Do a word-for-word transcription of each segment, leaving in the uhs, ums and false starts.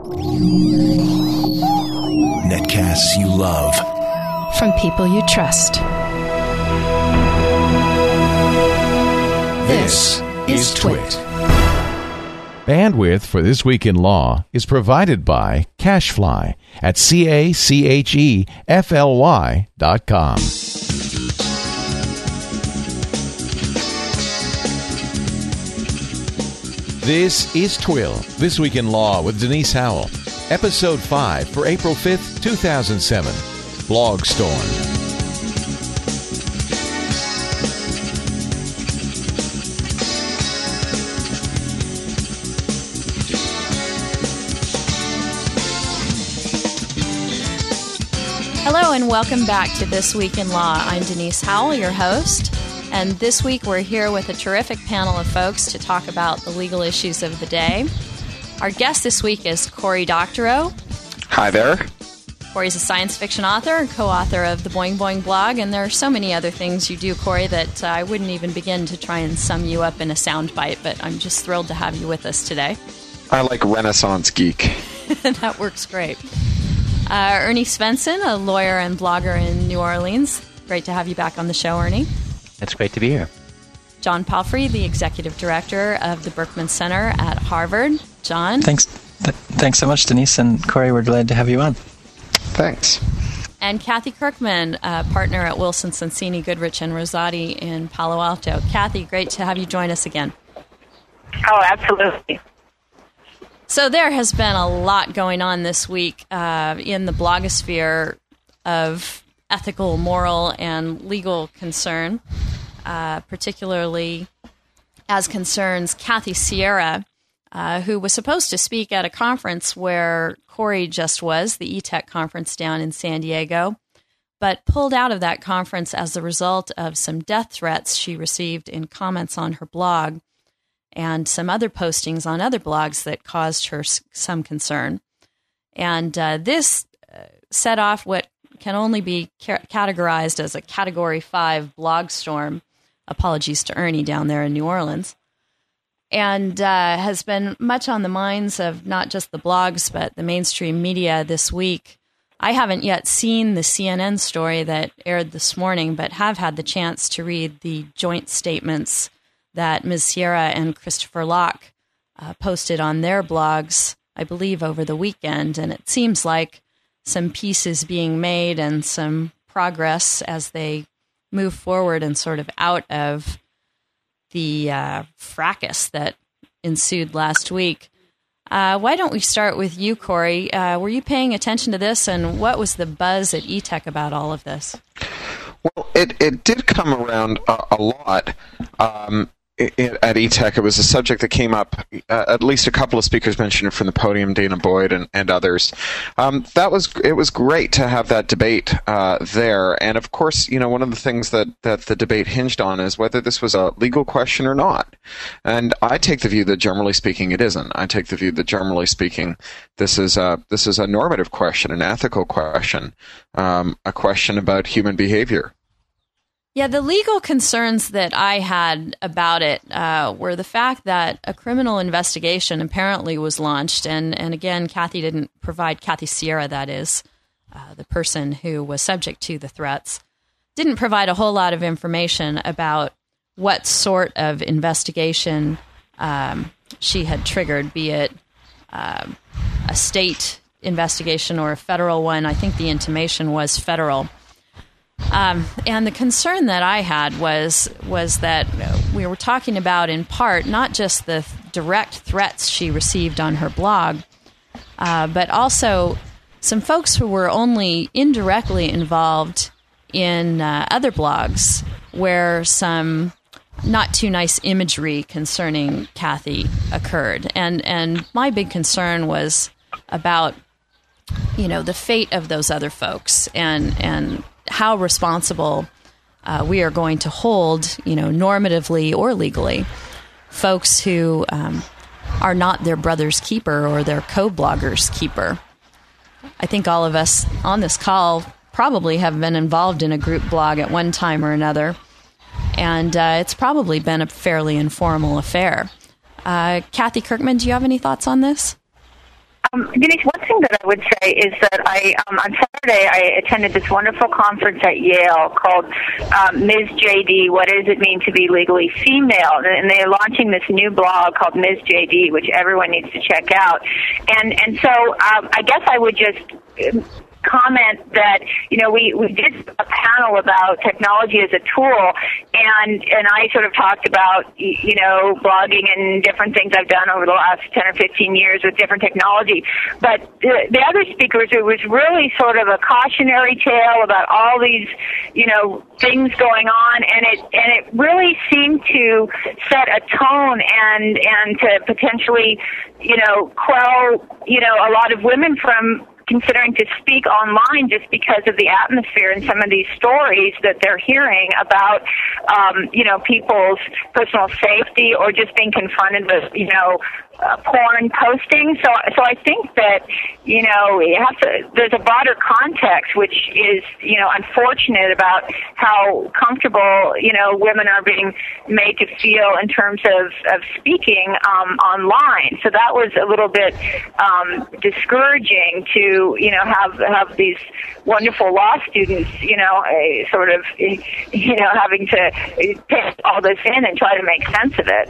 Netcasts you love. From people you trust. This is Twit. Bandwidth for This Week in Law is provided by CacheFly at C A C H E F L Y dot com. This is Twill, This Week in Law with Denise Howell, Episode five for April fifth, two thousand seven, Blog Storm. Hello and welcome back to This Week in Law. I'm Denise Howell, your host, and this week we're here with a terrific panel of folks to talk about the legal issues of the day. Our guest this week is Cory Doctorow. Hi there. Cory's a science fiction author and co-author of the Boing Boing blog, and there are so many other things you do, Cory, that uh, I wouldn't even begin to try and sum you up in a soundbite, but I'm just thrilled to have you with us today. I like Renaissance geek. That works great. Uh, Ernie Svensson, a lawyer and blogger in New Orleans. Great to have you back on the show, Ernie. It's great to be here. John Palfrey, the executive director of the Berkman Center at Harvard. John? Thanks th- Thanks so much, Denise, and Cory, we're glad to have you on. Thanks. And Kathy Kirkman, a partner at Wilson Sonsini Goodrich and Rosati in Palo Alto. Kathy, great to have you join us again. Oh, absolutely. So there has been a lot going on this week uh, in the blogosphere of ethical, moral, and legal concern, uh, particularly as concerns Kathy Sierra, uh, who was supposed to speak at a conference where Cory just was, the E T H conference down in San Diego, but pulled out of that conference as a result of some death threats she received in comments on her blog and some other postings on other blogs that caused her some concern. And uh, this uh, set off what can only be ca- categorized as a Category five blog storm. Apologies to Ernie down there in New Orleans. And uh, has been much on the minds of not just the blogs, but the mainstream media this week. I haven't yet seen the C N N story that aired this morning, but have had the chance to read the joint statements that Miz Sierra and Christopher Locke uh, posted on their blogs, I believe, over the weekend. And it seems like some pieces being made and some progress as they move forward and sort of out of the uh, fracas that ensued last week. Uh, why don't we start with you, Cory? Uh, were you paying attention to this, and what was the buzz at E T H about all of this? Well, it, it did come around a, a lot. Um, It, at E T H, it was a subject that came up. Uh, at least a couple of speakers mentioned it from the podium, Dana Boyd and, and others. Um, that was it was great to have that debate uh, there. And of course, you know, one of the things that, that the debate hinged on is whether this was a legal question or not. And I take the view that generally speaking, it isn't. I take the view that generally speaking, this is a this is a normative question, an ethical question, um, a question about human behavior. Yeah, the legal concerns that I had about it uh, were the fact that a criminal investigation apparently was launched. And, and again, Kathy didn't provide, Kathy Sierra, that is, uh, the person who was subject to the threats, didn't provide a whole lot of information about what sort of investigation um, she had triggered, be it uh, a state investigation or a federal one. I think the intimation was federal. Um, and the concern that I had was was that we were talking about, in part, not just the direct threats she received on her blog, uh, but also some folks who were only indirectly involved in uh, other blogs where some not too nice imagery concerning Kathy occurred. And and my big concern was about, you know, the fate of those other folks and and how responsible uh, we are going to hold, you know, normatively or legally, folks who um, are not their brother's keeper or their co-blogger's keeper. I think all of us on this call probably have been involved in a group blog at one time or another, and uh, it's probably been a fairly informal affair. Uh, Kathy Kirkman, do you have any thoughts on this? Um, Denise, one thing that I would say is that I um, on Saturday I attended this wonderful conference at Yale called um, Miz J D, What Does It Mean to Be Legally Female? And they're launching this new blog called Miz J D, which everyone needs to check out. And, and so um, I guess I would just comment that, you know, we, we did a panel about technology as a tool, and and I sort of talked about, you know, blogging and different things I've done over the last ten or fifteen years with different technology. But the, the other speakers, it was really sort of a cautionary tale about all these, you know, things going on, and it and it really seemed to set a tone and and to potentially, you know, quell, you know, a lot of women from considering to speak online just because of the atmosphere and some of these stories that they're hearing about, um, you know, people's personal safety or just being confronted with, you know, uh, porn posting. So, so I think that, you know, you have to, there's a broader context, which is, you know, unfortunate about how comfortable, you know, women are being made to feel in terms of, of speaking um, online. So that was a little bit um, discouraging to, you know, have have these wonderful law students, you know, uh, sort of, you know, having to take all this in and try to make sense of it.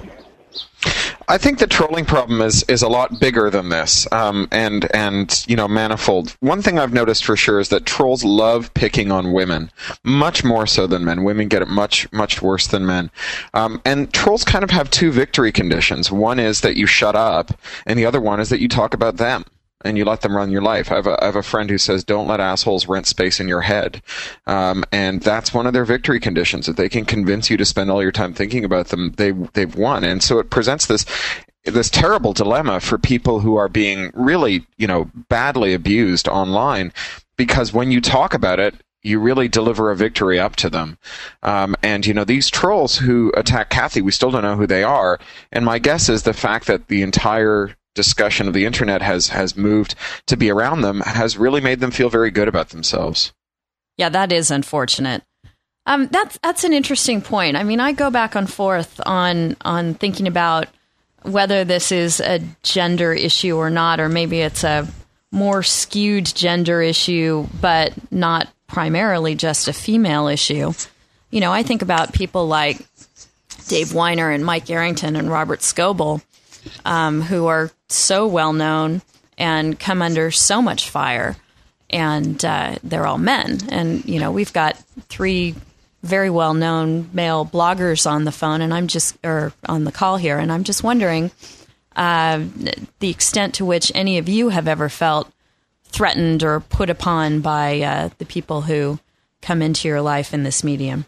I think the trolling problem is, is a lot bigger than this, um, and and you know, manifold. One thing I've noticed for sure is that trolls love picking on women, much more so than men. Women get it much much worse than men, um, and trolls kind of have two victory conditions. One is that you shut up, and the other one is that you talk about them and you let them run your life. I have a, I have a friend who says, don't let assholes rent space in your head. Um, and that's one of their victory conditions. If they can convince you to spend all your time thinking about them, they, they've won. And so it presents this, this terrible dilemma for people who are being really, you know, badly abused online, because when you talk about it, you really deliver a victory up to them. Um, and, you know, these trolls who attack Kathy, we still don't know who they are. And my guess is the fact that the entire discussion of the internet has has moved to be around them has really made them feel very good about themselves. Yeah, that is unfortunate. Um, that's that's an interesting point. I mean, I go back and forth on on thinking about whether this is a gender issue or not, or maybe it's a more skewed gender issue, but not primarily just a female issue. You know, I think about people like Dave Weiner and Mike Arrington and Robert Scoble, Um, who are so well known and come under so much fire, and uh, they're all men. And you know, we've got three very well known male bloggers on the phone, and I'm just or on the call here, and I'm just wondering uh, the extent to which any of you have ever felt threatened or put upon by uh, the people who come into your life in this medium.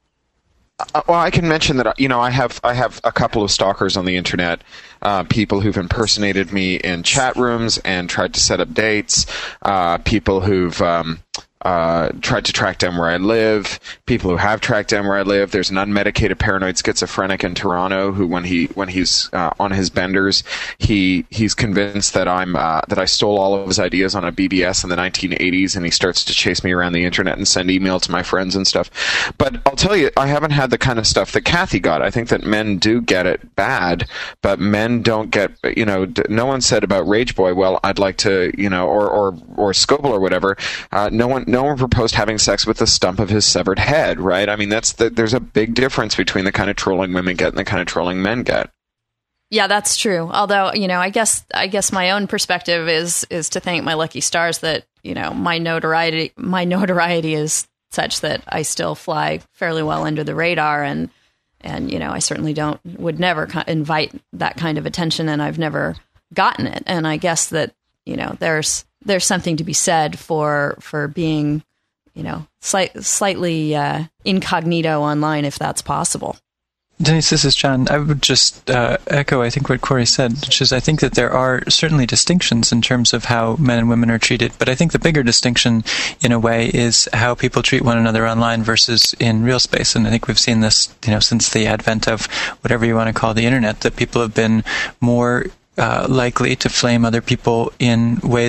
Uh, well, I can mention that, you know, I have I have a couple of stalkers on the internet, uh, people who've impersonated me in chat rooms and tried to set up dates, uh, people who've um, uh, tried to track down where I live, people who have tracked down where I live. There's an unmedicated paranoid schizophrenic in Toronto who, when he when he's uh, on his benders, he he's convinced that I'm uh, that I stole all of his ideas on a B B S in the nineteen eighties, and he starts to chase me around the internet and send email to my friends and stuff. But I'll tell you, I haven't had the kind of stuff that Kathy got. I think that men do get it bad, but men don't get, you know, no one said about Rage Boy, well, I'd like to, you know, or or or Scoble or whatever. Uh, no one. No one proposed having sex with the stump of his severed head, right? I mean, that's the, there's a big difference between the kind of trolling women get and the kind of trolling men get. Yeah, that's true. Although, you know, I guess I guess my own perspective is is to thank my lucky stars that, you know, my notoriety my notoriety is such that I still fly fairly well under the radar, and and you know, I certainly don't would never invite that kind of attention, and I've never gotten it. And I guess that, you know, there's there's something to be said for for being, you know, slight, slightly uh, incognito online, if that's possible. Denise, this is John. I would just uh, echo, I think, what Corey said, which is I think that there are certainly distinctions in terms of how men and women are treated, but I think the bigger distinction, in a way, is how people treat one another online versus in real space. And I think we've seen this, you know, since the advent of whatever you want to call the internet, that people have been more Uh, likely to flame other people in ways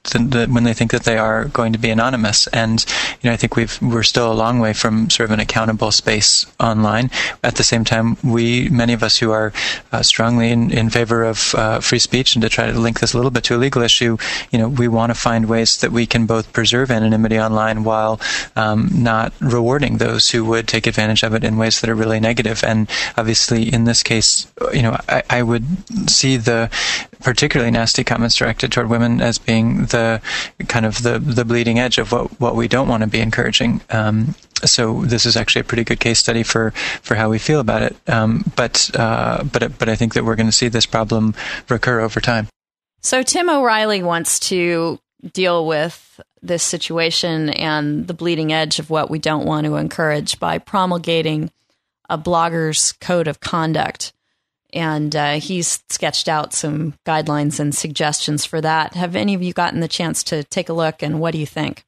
the, the, when they think that they are going to be anonymous. And you know, I think we've we're still a long way from sort of an accountable space online. At the same time, we many of us who are uh, strongly in, in favor of uh, free speech, and to try to link this a little bit to a legal issue, you know, we want to find ways that we can both preserve anonymity online while um, not rewarding those who would take advantage of it in ways that are really negative. And obviously, in this case, you know, I, I would see the particularly nasty comments directed toward women as being the kind of the, the bleeding edge of what, what we don't want to be encouraging. Um, so this is actually a pretty good case study for, for how we feel about it. Um, but uh, but but I think that we're going to see this problem recur over time. So Tim O'Reilly wants to deal with this situation and the bleeding edge of what we don't want to encourage by promulgating a blogger's code of conduct. And uh, he's sketched out some guidelines and suggestions for that. Have any of you gotten the chance to take a look, and what do you think?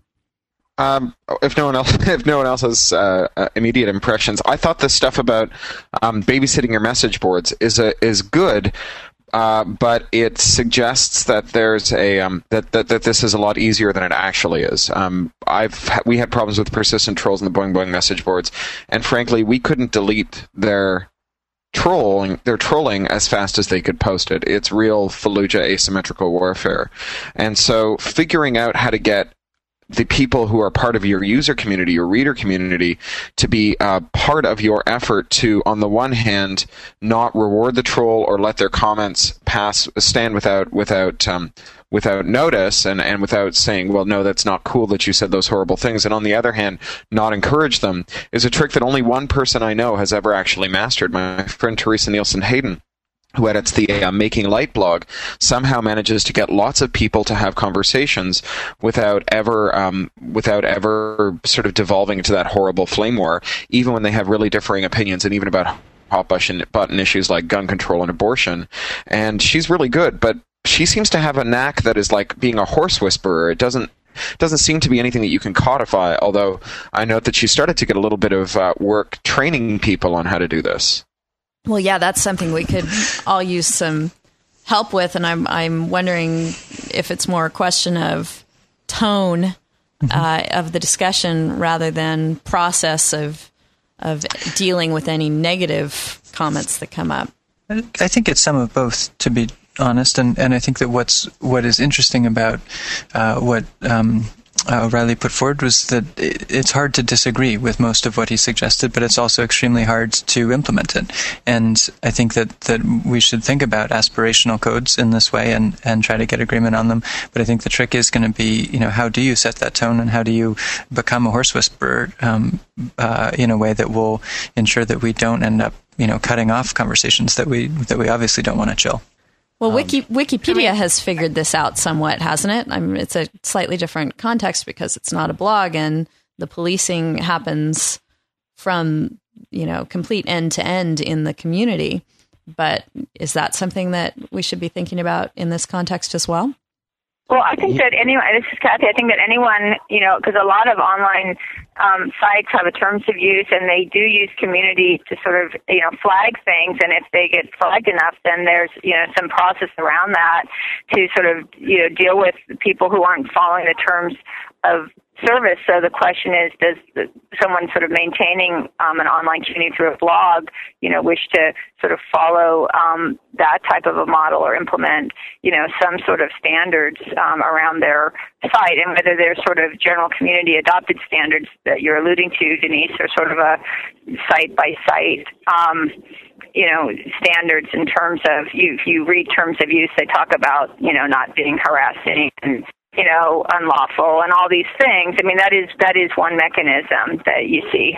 Um, if no one else, if no one else has uh, uh, immediate impressions, I thought the stuff about um, babysitting your message boards is a, is good. Uh, but it suggests that there's a um, that, that that this is a lot easier than it actually is. Um, I've ha- we had problems with persistent trolls in the Boing Boing message boards, and frankly, we couldn't delete their trolling their trolling as fast as they could post it. It's real Fallujah asymmetrical warfare, and so figuring out how to get the people who are part of your user community, your reader community, to be uh, part of your effort to, on the one hand, not reward the troll or let their comments pass stand without without um, without notice and, and without saying, well, no, that's not cool that you said those horrible things, and on the other hand, not encourage them, is a trick that only one person I know has ever actually mastered. My friend Teresa Nielsen Hayden, who edits the uh, Making Light blog, somehow manages to get lots of people to have conversations without ever, um, without ever sort of devolving into that horrible flame war, even when they have really differing opinions, and even about hot button issues like gun control and abortion. And she's really good, but she seems to have a knack that is like being a horse whisperer. It doesn't doesn't seem to be anything that you can codify, although I note that she started to get a little bit of uh, work training people on how to do this. Well, yeah, that's something we could all use some help with, and I'm I'm wondering if it's more a question of tone mm-hmm. uh, of the discussion rather than process of of dealing with any negative comments that come up. I think it's some of both, to be honest, and, and I think that what's what is interesting about uh, what um, Uh, O'Reilly put forward was that it's hard to disagree with most of what he suggested, but it's also extremely hard to implement it. And I think that, that we should think about aspirational codes in this way and, and try to get agreement on them. But I think the trick is going to be, you know, how do you set that tone, and how do you become a horse whisperer um, uh, in a way that will ensure that we don't end up, you know, cutting off conversations that we that we obviously don't want to chill. Well, Wiki, Wikipedia has figured this out somewhat, hasn't it? I mean, it's a slightly different context because it's not a blog, and the policing happens from, you know, complete end to end in the community. But is that something that we should be thinking about in this context as well? Well, I think that anyone, this is Kathy, I think that anyone, you know, because a lot of online um, sites have a terms of use, and they do use community to sort of, you know, flag things. And if they get flagged enough, then there's, you know, some process around that to sort of, you know, deal with people who aren't following the terms of service. So the question is, does the, someone sort of maintaining um, an online community through a blog, you know, wish to sort of follow um, that type of a model or implement, you know, some sort of standards um, around their site, and whether they're sort of general community adopted standards that you're alluding to, Denise, or sort of a site by site, um, you know, standards in terms of, you, if you read terms of use, they talk about, you know, not being harassing and, you know, unlawful and all these things. I mean, that is that is one mechanism that you see.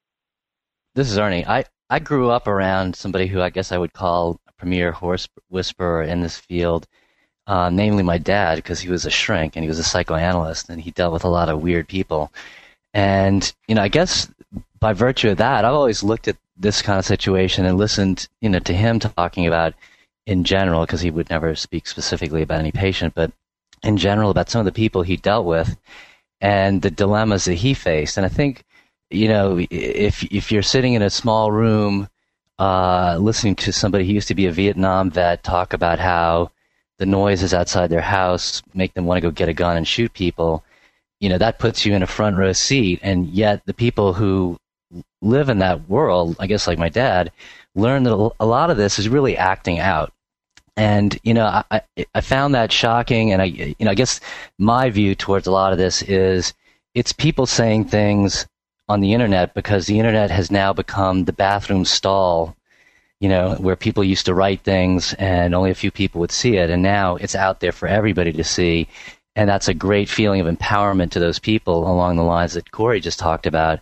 This is Ernie. I, I grew up around somebody who I guess I would call a premier horse whisperer in this field, uh, namely my dad, because he was a shrink and he was a psychoanalyst, and he dealt with a lot of weird people. And, you know, I guess by virtue of that, I've always looked at this kind of situation and listened, you know, to him talking about in general, because he would never speak specifically about any patient, but in general about some of the people he dealt with and the dilemmas that he faced. And I think, you know, if if you're sitting in a small room uh, listening to somebody who used to be a Vietnam vet talk about how the noises outside their house make them want to go get a gun and shoot people, you know, that puts you in a front row seat. And yet the people who live in that world, I guess like my dad, learn that a lot of this is really acting out. And, you know, I, I found that shocking. And I, you know, I guess my view towards a lot of this is it's people saying things on the internet because the internet has now become the bathroom stall, you know, where people used to write things and only a few people would see it. And now it's out there for everybody to see. And that's a great feeling of empowerment to those people along the lines that Corey just talked about.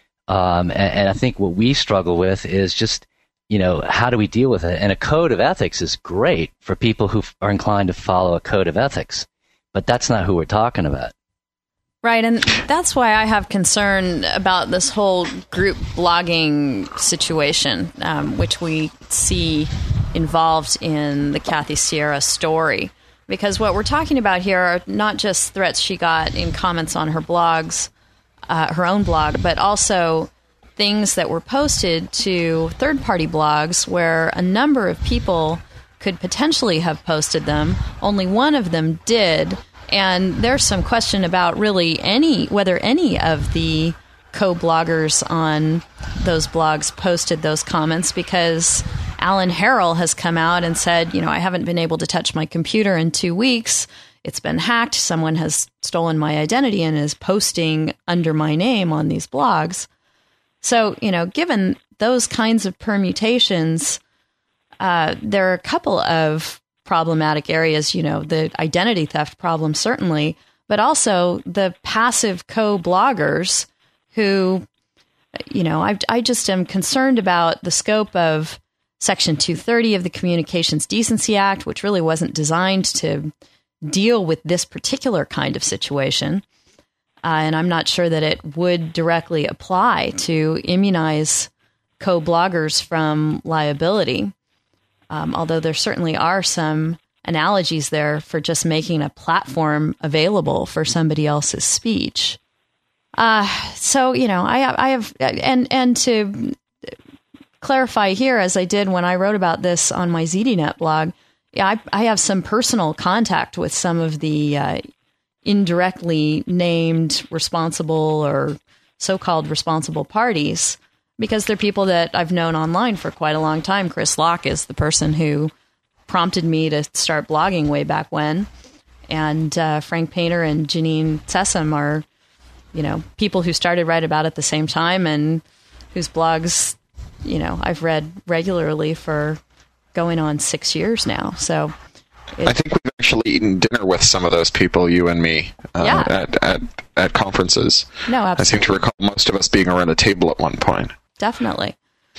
Um, and, and I think what we struggle with is just, you know, how do we deal with it? And a code of ethics is great for people who are inclined to follow a code of ethics, but that's not who we're talking about. Right, and that's why I have concern about this whole group blogging situation, um, which we see involved in the Kathy Sierra story. Because what we're talking about here are not just threats she got in comments on her blogs, uh, her own blog, but also things that were posted to third-party blogs where a number of people could potentially have posted them. Only one of them did. And there's some question about really any whether any of the co-bloggers on those blogs posted those comments, because Alan Harrell has come out and said, you know, I haven't been able to touch my computer in two weeks. It's been hacked. Someone has stolen my identity and is posting under my name on these blogs. So, you know, given those kinds of permutations, uh, there are a couple of problematic areas, you know, the identity theft problem, certainly, but also the passive co-bloggers who, you know, I, I just am concerned about the scope of Section two thirty of the Communications Decency Act, which really wasn't designed to deal with this particular kind of situation. Uh, and I'm not sure that it would directly apply to immunize co-bloggers from liability. Um, although there certainly are some analogies there for just making a platform available for somebody else's speech. Uh, so, you know, I, I have, and, and to clarify here, as I did when I wrote about this on my Z D Net blog, yeah, I, I have some personal contact with some of the uh, indirectly named responsible or so-called responsible parties, because they're people that I've known online for quite a long time. Chris Locke is the person who prompted me to start blogging way back when. And uh, Frank Painter and Janine Sessom are, you know, people who started right about at the same time and whose blogs, you know, I've read regularly for going on six years now. So it, I think we've actually eaten dinner with some of those people, you and me, uh, yeah. at, at, at conferences. No, absolutely. I seem to recall most of us being around a table at one point. Definitely.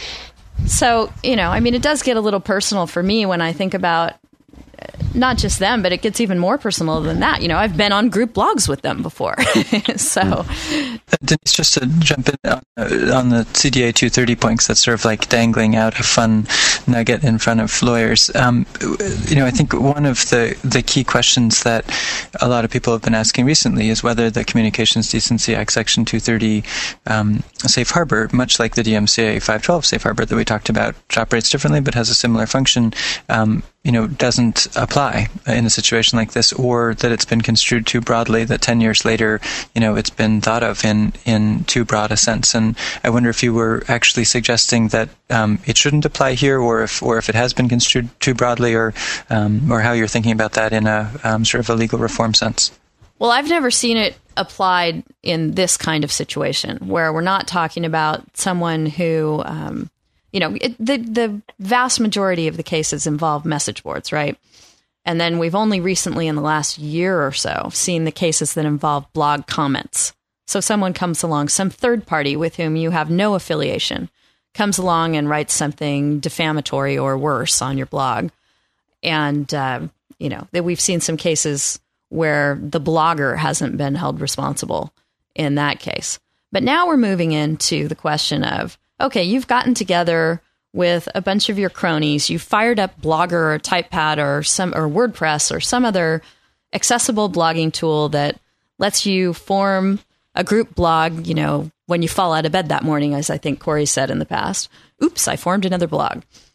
So, you know, I mean, it does get a little personal for me when I think about not just them, but it gets even more personal than that. You know, I've been on group blogs with them before. So, uh, Denise, just to jump in on, uh, on the C D A two thirty points, that's sort of like dangling out a fun nugget in front of lawyers. Um, you know, I think one of the, the key questions that a lot of people have been asking recently is whether the Communications Decency Act Section two thirty um, safe harbor, much like the D M C A five twelve safe harbor that we talked about, which operates differently but has a similar function, um, you know, doesn't apply in a situation like this, or that it's been construed too broadly, that ten years later, you know, it's been thought of in, in too broad a sense. And I wonder if you were actually suggesting that um, it shouldn't apply here, or if or if it has been construed too broadly, or um, or how you're thinking about that in a um, sort of a legal reform sense. Well, I've never seen it applied in this kind of situation where we're not talking about someone who, um, you know, it, the the vast majority of the cases involve message boards, right? And then we've only recently in the last year or so seen the cases that involve blog comments. So someone comes along, some third party with whom you have no affiliation, comes along and writes something defamatory or worse on your blog. And, uh, you know, that we've seen some cases where the blogger hasn't been held responsible in that case. But now we're moving into the question of, okay, you've gotten together with a bunch of your cronies, you fired up Blogger or TypePad or some or WordPress or some other accessible blogging tool that lets you form a group blog, you know, when you fall out of bed that morning, as I think Corey said in the past. Oops, I formed another blog.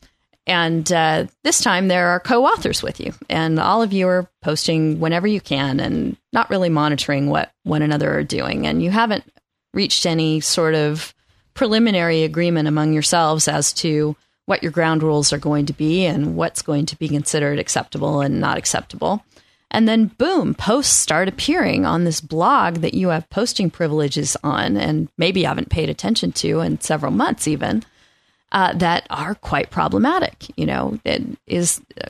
And uh, this time there are co-authors with you, and all of you are posting whenever you can and not really monitoring what one another are doing. And you haven't reached any sort of preliminary agreement among yourselves as to what your ground rules are going to be and what's going to be considered acceptable and not acceptable. And then, boom, posts start appearing on this blog that you have posting privileges on and maybe haven't paid attention to in several months even. Uh, that are quite problematic. You know, it, is uh,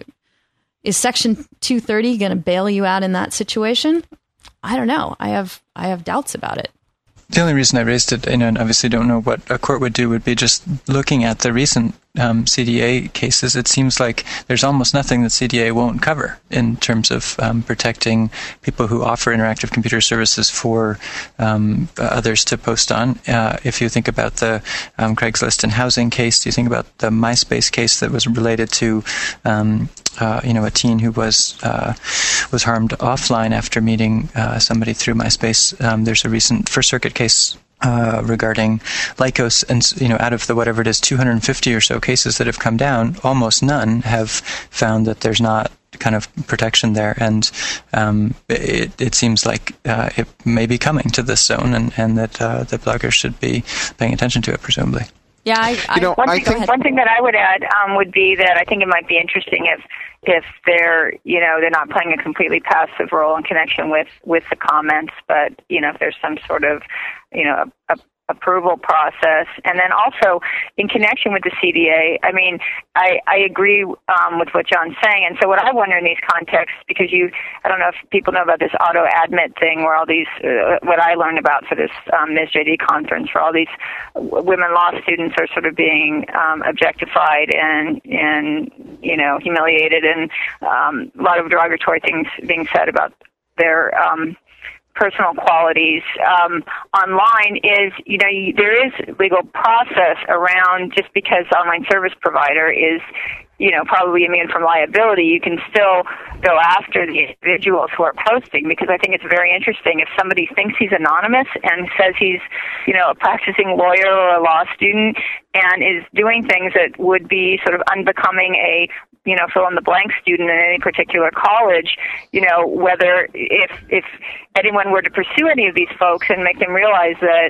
is Section two thirty going to bail you out in that situation? I don't know. I have I have doubts about it. The only reason I raised it, you know, and obviously don't know what a court would do, would be just looking at the recent um, C D A cases. It seems like there's almost nothing that C D A won't cover in terms of um, protecting people who offer interactive computer services for um, others to post on. Uh, if you think about the um, Craigslist and housing case, you think about the MySpace case that was related to um, Uh, you know, a teen who was uh, was harmed offline after meeting uh, somebody through MySpace. Um, there's a recent First Circuit case uh, regarding Lycos, and you know, out of the whatever it is, two hundred fifty or so cases that have come down, almost none have found that there's not kind of protection there, and um, it, it seems like uh, it may be coming to this zone, and and that uh, the bloggers should be paying attention to it, presumably. Yeah, I, I, you know, one, I thing, think one thing that I would add um, would be that I think it might be interesting if if they're you know they're not playing a completely passive role in connection with, with the comments, but you know if there's some sort of you know a, a approval process, and then also in connection with the C D A. I mean, I, I agree um, with what John's saying, and so what I wonder in these contexts, because you, I don't know if people know about this auto admit thing, where all these, uh, what I learned about for this um, Miz J D conference, where all these women law students are sort of being um, objectified and and you know humiliated, and um, a lot of derogatory things being said about their um, personal qualities um, online. Is you know you, there is legal process around, just because online service provider is you know probably immune from liability, you can still go after the individuals who are posting, because I think it's very interesting if somebody thinks he's anonymous and says he's you know a practicing lawyer or a law student and is doing things that would be sort of unbecoming a you know, fill in the blank student in any particular college, you know, whether if if anyone were to pursue any of these folks and make them realize that,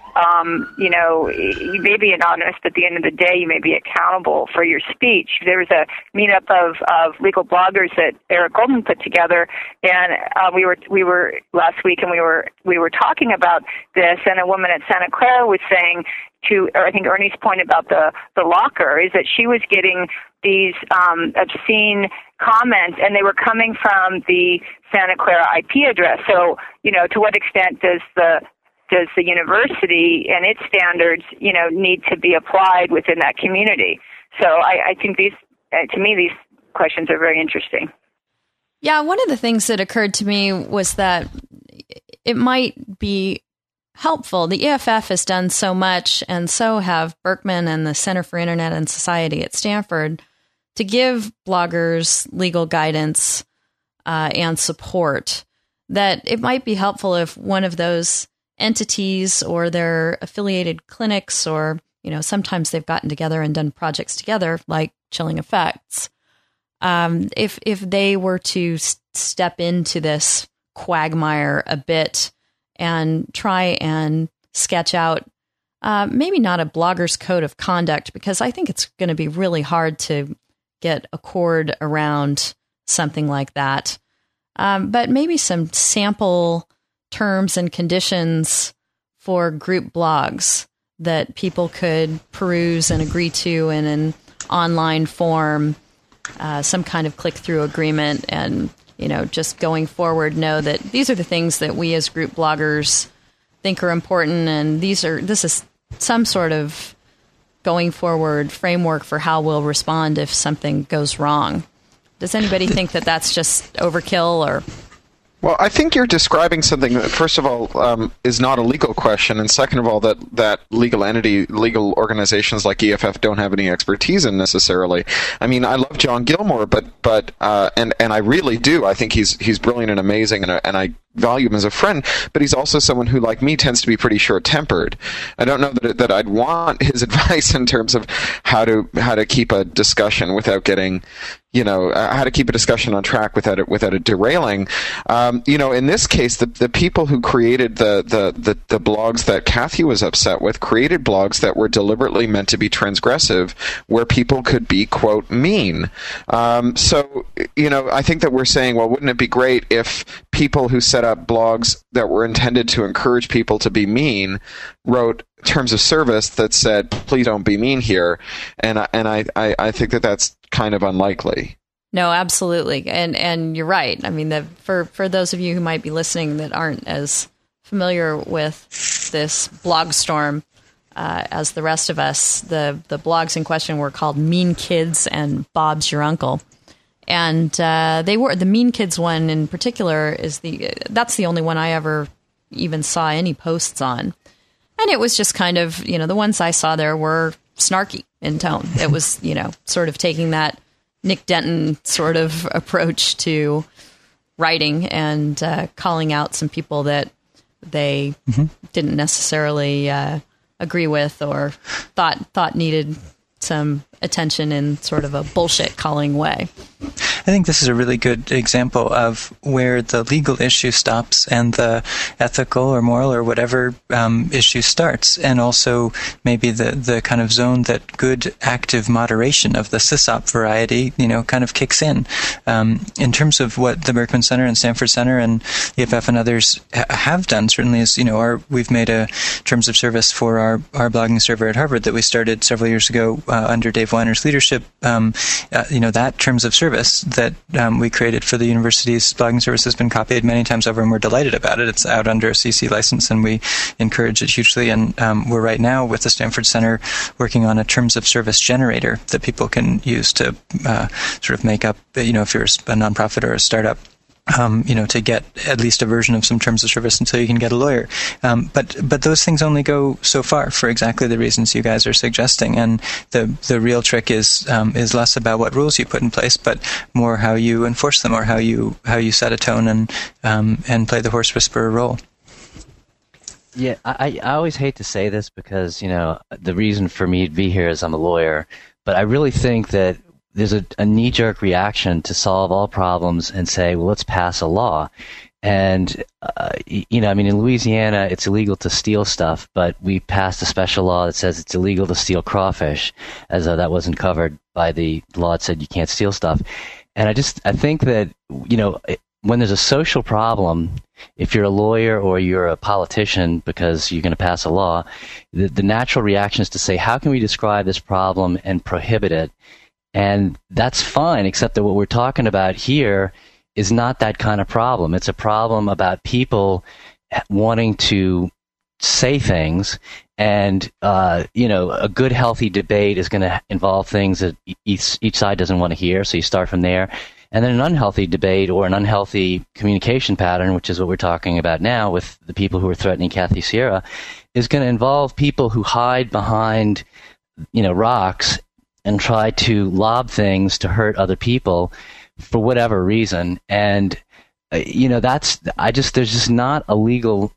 um, you know, you may be anonymous, but at the end of the day, you may be accountable for your speech. There was a meetup of, of legal bloggers that Eric Goldman put together, and uh, we were we were last week, and we were we were talking about this, and a woman at Santa Clara was saying to, or I think Ernie's point about the the locker is that she was getting these um, obscene comments, and they were coming from the Santa Clara I P address. So, you know, to what extent does the does the university and its standards, you know, need to be applied within that community? So, I, I think these, uh, to me, these questions are very interesting. Yeah, one of the things that occurred to me was that it might be helpful. The E F F has done so much, and so have Berkman and the Center for Internet and Society at Stanford, to give bloggers legal guidance uh, and support, that it might be helpful if one of those entities or their affiliated clinics, or, you know, sometimes they've gotten together and done projects together, like Chilling Effects, um, if if they were to s- step into this quagmire a bit and try and sketch out uh, maybe not a blogger's code of conduct, because I think it's going to be really hard to get accord around something like that. Um, but maybe some sample terms and conditions for group blogs that people could peruse and agree to in an online form, uh, some kind of click-through agreement, and, you know, just going forward, know that these are the things that we as group bloggers think are important, and these are this is some sort of going forward framework for how we'll respond if something goes wrong. Does anybody think that that's just overkill? Or Well, I think you're describing something that, first of all, um, is not a legal question, and second of all, that, that legal entity, legal organizations like E F F don't have any expertise in necessarily. I mean, I love John Gilmore, but but uh, and and I really do. I think he's he's brilliant and amazing, and and I value him as a friend, but he's also someone who, like me, tends to be pretty short-tempered. I don't know that that I'd want his advice in terms of how to how to keep a discussion without getting, you know, uh, how to keep a discussion on track without it without it derailing. Um, you know, in this case, the the people who created the, the the the blogs that Kathy was upset with created blogs that were deliberately meant to be transgressive, where people could be, quote, mean. Um, so, you know, I think that we're saying, well, wouldn't it be great if people who set up blogs that were intended to encourage people to be mean wrote terms of service that said, please don't be mean here. And I, and I, I, I think that that's kind of unlikely. No, absolutely. And and you're right. I mean, the, for, for those of you who might be listening that aren't as familiar with this blog storm uh, as the rest of us, the, the blogs in question were called Mean Kids and Bob's Your Uncle. And uh, they were the Mean Kids one in particular is the that's the only one I ever even saw any posts on. And it was just kind of, you know, the ones I saw there were snarky in tone. It was, you know, sort of taking that Nick Denton sort of approach to writing and uh, calling out some people that they mm-hmm. didn't necessarily uh, agree with or thought thought needed some attention in sort of a bullshit calling way. I think this is a really good example of where the legal issue stops and the ethical or moral or whatever um, issue starts, and also maybe the, the kind of zone that good active moderation of the sysop variety, you know, kind of kicks in. Um, in terms of what the Berkman Center and Stanford Center and E F F and others ha- have done, certainly is, you know, our, we've made a terms of service for our, our blogging server at Harvard that we started several years ago uh, under Dave Weiner's leadership. Um, uh, you know, that terms of service that um, we created for the university's blogging service has been copied many times over, and we're delighted about it. It's out under a C C license, and we encourage it hugely. And um, we're right now with the Stanford Center working on a terms of service generator that people can use to uh, sort of make up, you know, if you're a nonprofit or a startup, Um, you know, to get at least a version of some terms of service until you can get a lawyer. Um, but but those things only go so far for exactly the reasons you guys are suggesting. And the the real trick is um, is less about what rules you put in place, but more how you enforce them, or how you how you set a tone and um, and play the horse whisperer role. Yeah, I, I always hate to say this because, you know, the reason for me to be here is I'm a lawyer, but I really think that there's a, a knee-jerk reaction to solve all problems and say, well, let's pass a law. And, uh, you know, I mean, in Louisiana, it's illegal to steal stuff, but we passed a special law that says it's illegal to steal crawfish, as though that wasn't covered by the law that said you can't steal stuff. And I just, I think that, you know, when there's a social problem, if you're a lawyer or you're a politician because you're going to pass a law, the, the natural reaction is to say, how can we describe this problem and prohibit it? And that's fine, except that what we're talking about here is not that kind of problem. It's a problem about people wanting to say things, and uh, you know, a good, healthy debate is going to involve things that each, each side doesn't want to hear, so you start from there. And then an unhealthy debate or an unhealthy communication pattern, which is what we're talking about now with the people who are threatening Kathy Sierra, is going to involve people who hide behind, you know, rocks and try to lob things to hurt other people for whatever reason. And, uh, you know, that's, I just, there's just not a legal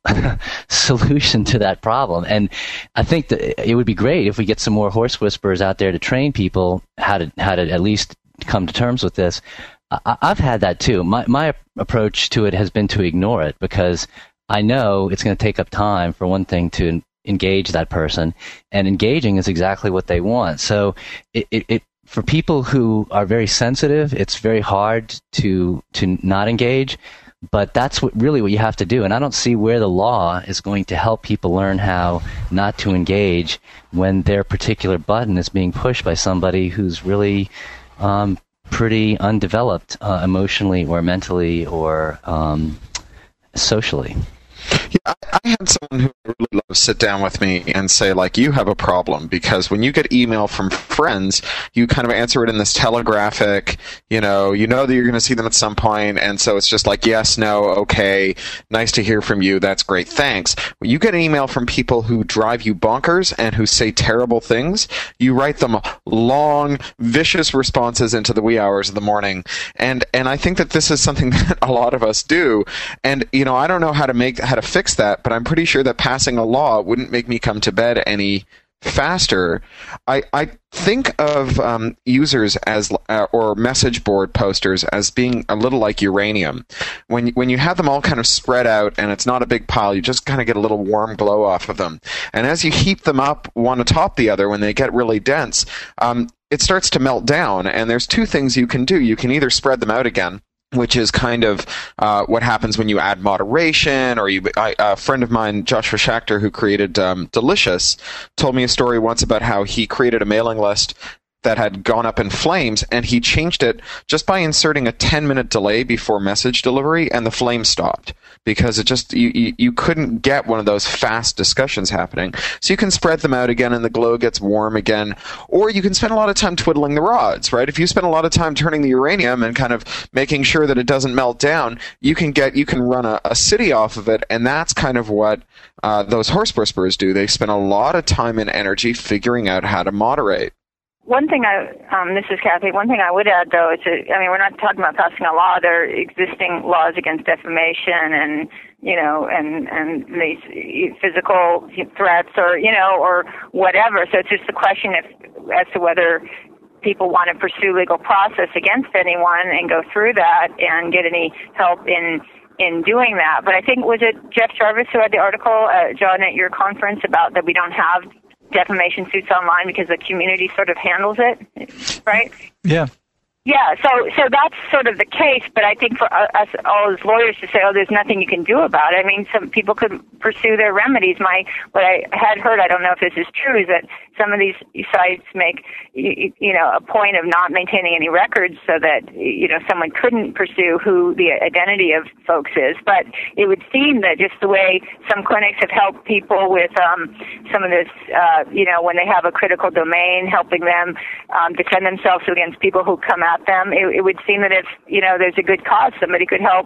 solution to that problem. And I think that it would be great if we get some more horse whisperers out there to train people how to, how to at least come to terms with this. I, I've had that too. My, my approach to it has been to ignore it because I know it's going to take up time, for one thing, to engage that person, and engaging is exactly what they want. So it, it, it for people who are very sensitive, it's very hard to to not engage, but that's what really what you have to do. And I don't see where the law is going to help people learn how not to engage when their particular button is being pushed by somebody who's really um, pretty undeveloped uh, emotionally or mentally or um, socially. Yeah, I had someone who I really love sit down with me and say, like, you have a problem, because when you get email from friends, you kind of answer it in this telegraphic, you know, you know that you're going to see them at some point, and so it's just like, yes, no, okay, nice to hear from you, that's great, thanks. When you get an email from people who drive you bonkers and who say terrible things, you write them long, vicious responses into the wee hours of the morning, and and I think that this is something that a lot of us do, and, you know, I don't know how to make, how to fix that, but I'm pretty sure that passing a law wouldn't make me come to bed any faster. I, I think of um, users as uh, or message board posters as being a little like uranium. When when you have them all kind of spread out and it's not a big pile, you just kind of get a little warm glow off of them. And as you heap them up one atop the other, when they get really dense, um, it starts to melt down. And there's two things you can do. You can either spread them out again, which is kind of uh, what happens when you add moderation, or you, I, a friend of mine, Joshua Schachter, who created um, Delicious, told me a story once about how he created a mailing list that had gone up in flames, and he changed it just by inserting a ten-minute delay before message delivery, and the flame stopped, because it just you, you, you couldn't get one of those fast discussions happening. So you can spread them out again, and the glow gets warm again, or you can spend a lot of time twiddling the rods, right? If you spend a lot of time turning the uranium and kind of making sure that it doesn't melt down, you can get you can run a, a city off of it, and that's kind of what uh, those horse whisperers do. They spend a lot of time and energy figuring out how to moderate. One thing I, um, this is Kathy, one thing I would add, though, is that, I mean, we're not talking about passing a law. There are existing laws against defamation and, you know, and, and these physical threats or, you know, or whatever. So it's just a question if, as to whether people want to pursue legal process against anyone and go through that and get any help in in doing that. But I think, was it Jeff Jarvis who had the article, uh, John, at your conference about that we don't have defamation suits online because the community sort of handles it, right? Yeah. Yeah, so so that's sort of the case, but I think for us all as lawyers to say, oh, there's nothing you can do about it. I mean, some people could pursue their remedies. My what I had heard, I don't know if this is true, is that some of these sites make, you, you know, a point of not maintaining any records so that, you know, someone couldn't pursue who the identity of folks is. But it would seem that just the way some clinics have helped people with um, some of this, uh, you know, when they have a critical domain, helping them um, defend themselves against people who come at them, it, it would seem that if, you know, there's a good cause, somebody could help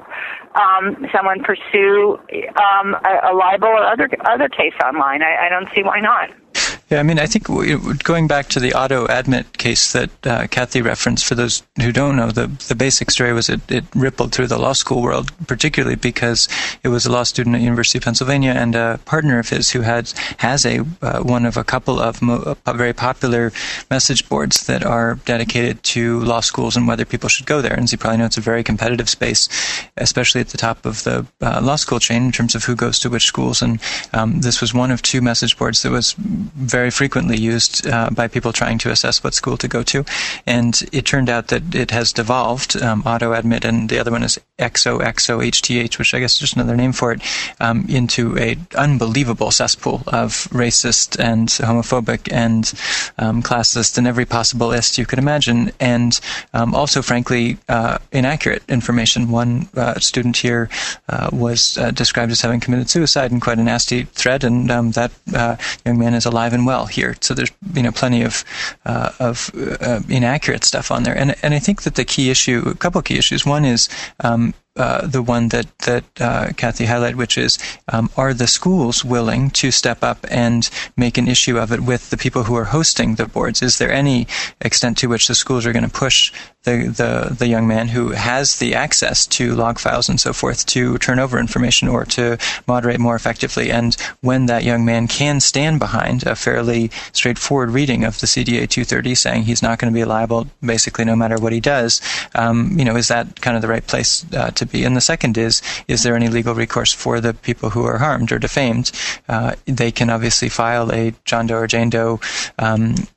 um, someone pursue um, a, a libel or other other case online. I, I don't see why not. Yeah, I mean, I think going back to the auto admit case that uh, Kathy referenced, for those who don't know, the the basic story was it, it rippled through the law school world, particularly because it was a law student at University of Pennsylvania and a partner of his who had has a uh, one of a couple of mo- uh, very popular message boards that are dedicated to law schools and whether people should go there. And as you probably know, it's a very competitive space, especially at the top of the uh, law school chain in terms of who goes to which schools. And um, this was one of two message boards that was very frequently used uh, by people trying to assess what school to go to. And it turned out that it has devolved, um, AutoAdmit, and the other one is X O X O H T H, which I guess is just another name for it, um, into a unbelievable cesspool of racist and homophobic and um, classist and every possible list you could imagine, and um, also, frankly, uh, inaccurate information. One uh, student here uh, was uh, described as having committed suicide in quite a nasty thread, and um, that uh, young man is alive and well here. So there's, you know, plenty of uh, of uh, inaccurate stuff on there. And and I think that the key issue, a couple of key issues. One is um, Uh, the one that that uh, Kathy highlighted, which is, um, are the schools willing to step up and make an issue of it with the people who are hosting the boards? Is there any extent to which the schools are going to push the, the, the young man who has the access to log files and so forth to turn over information or to moderate more effectively? And when that young man can stand behind a fairly straightforward reading of the C D A two thirty saying he's not going to be liable basically no matter what he does, um, you know, is that kind of the right place uh, to be? And the second is, is there any legal recourse for the people who are harmed or defamed? Uh, they can obviously file a John Doe or Jane Doe um,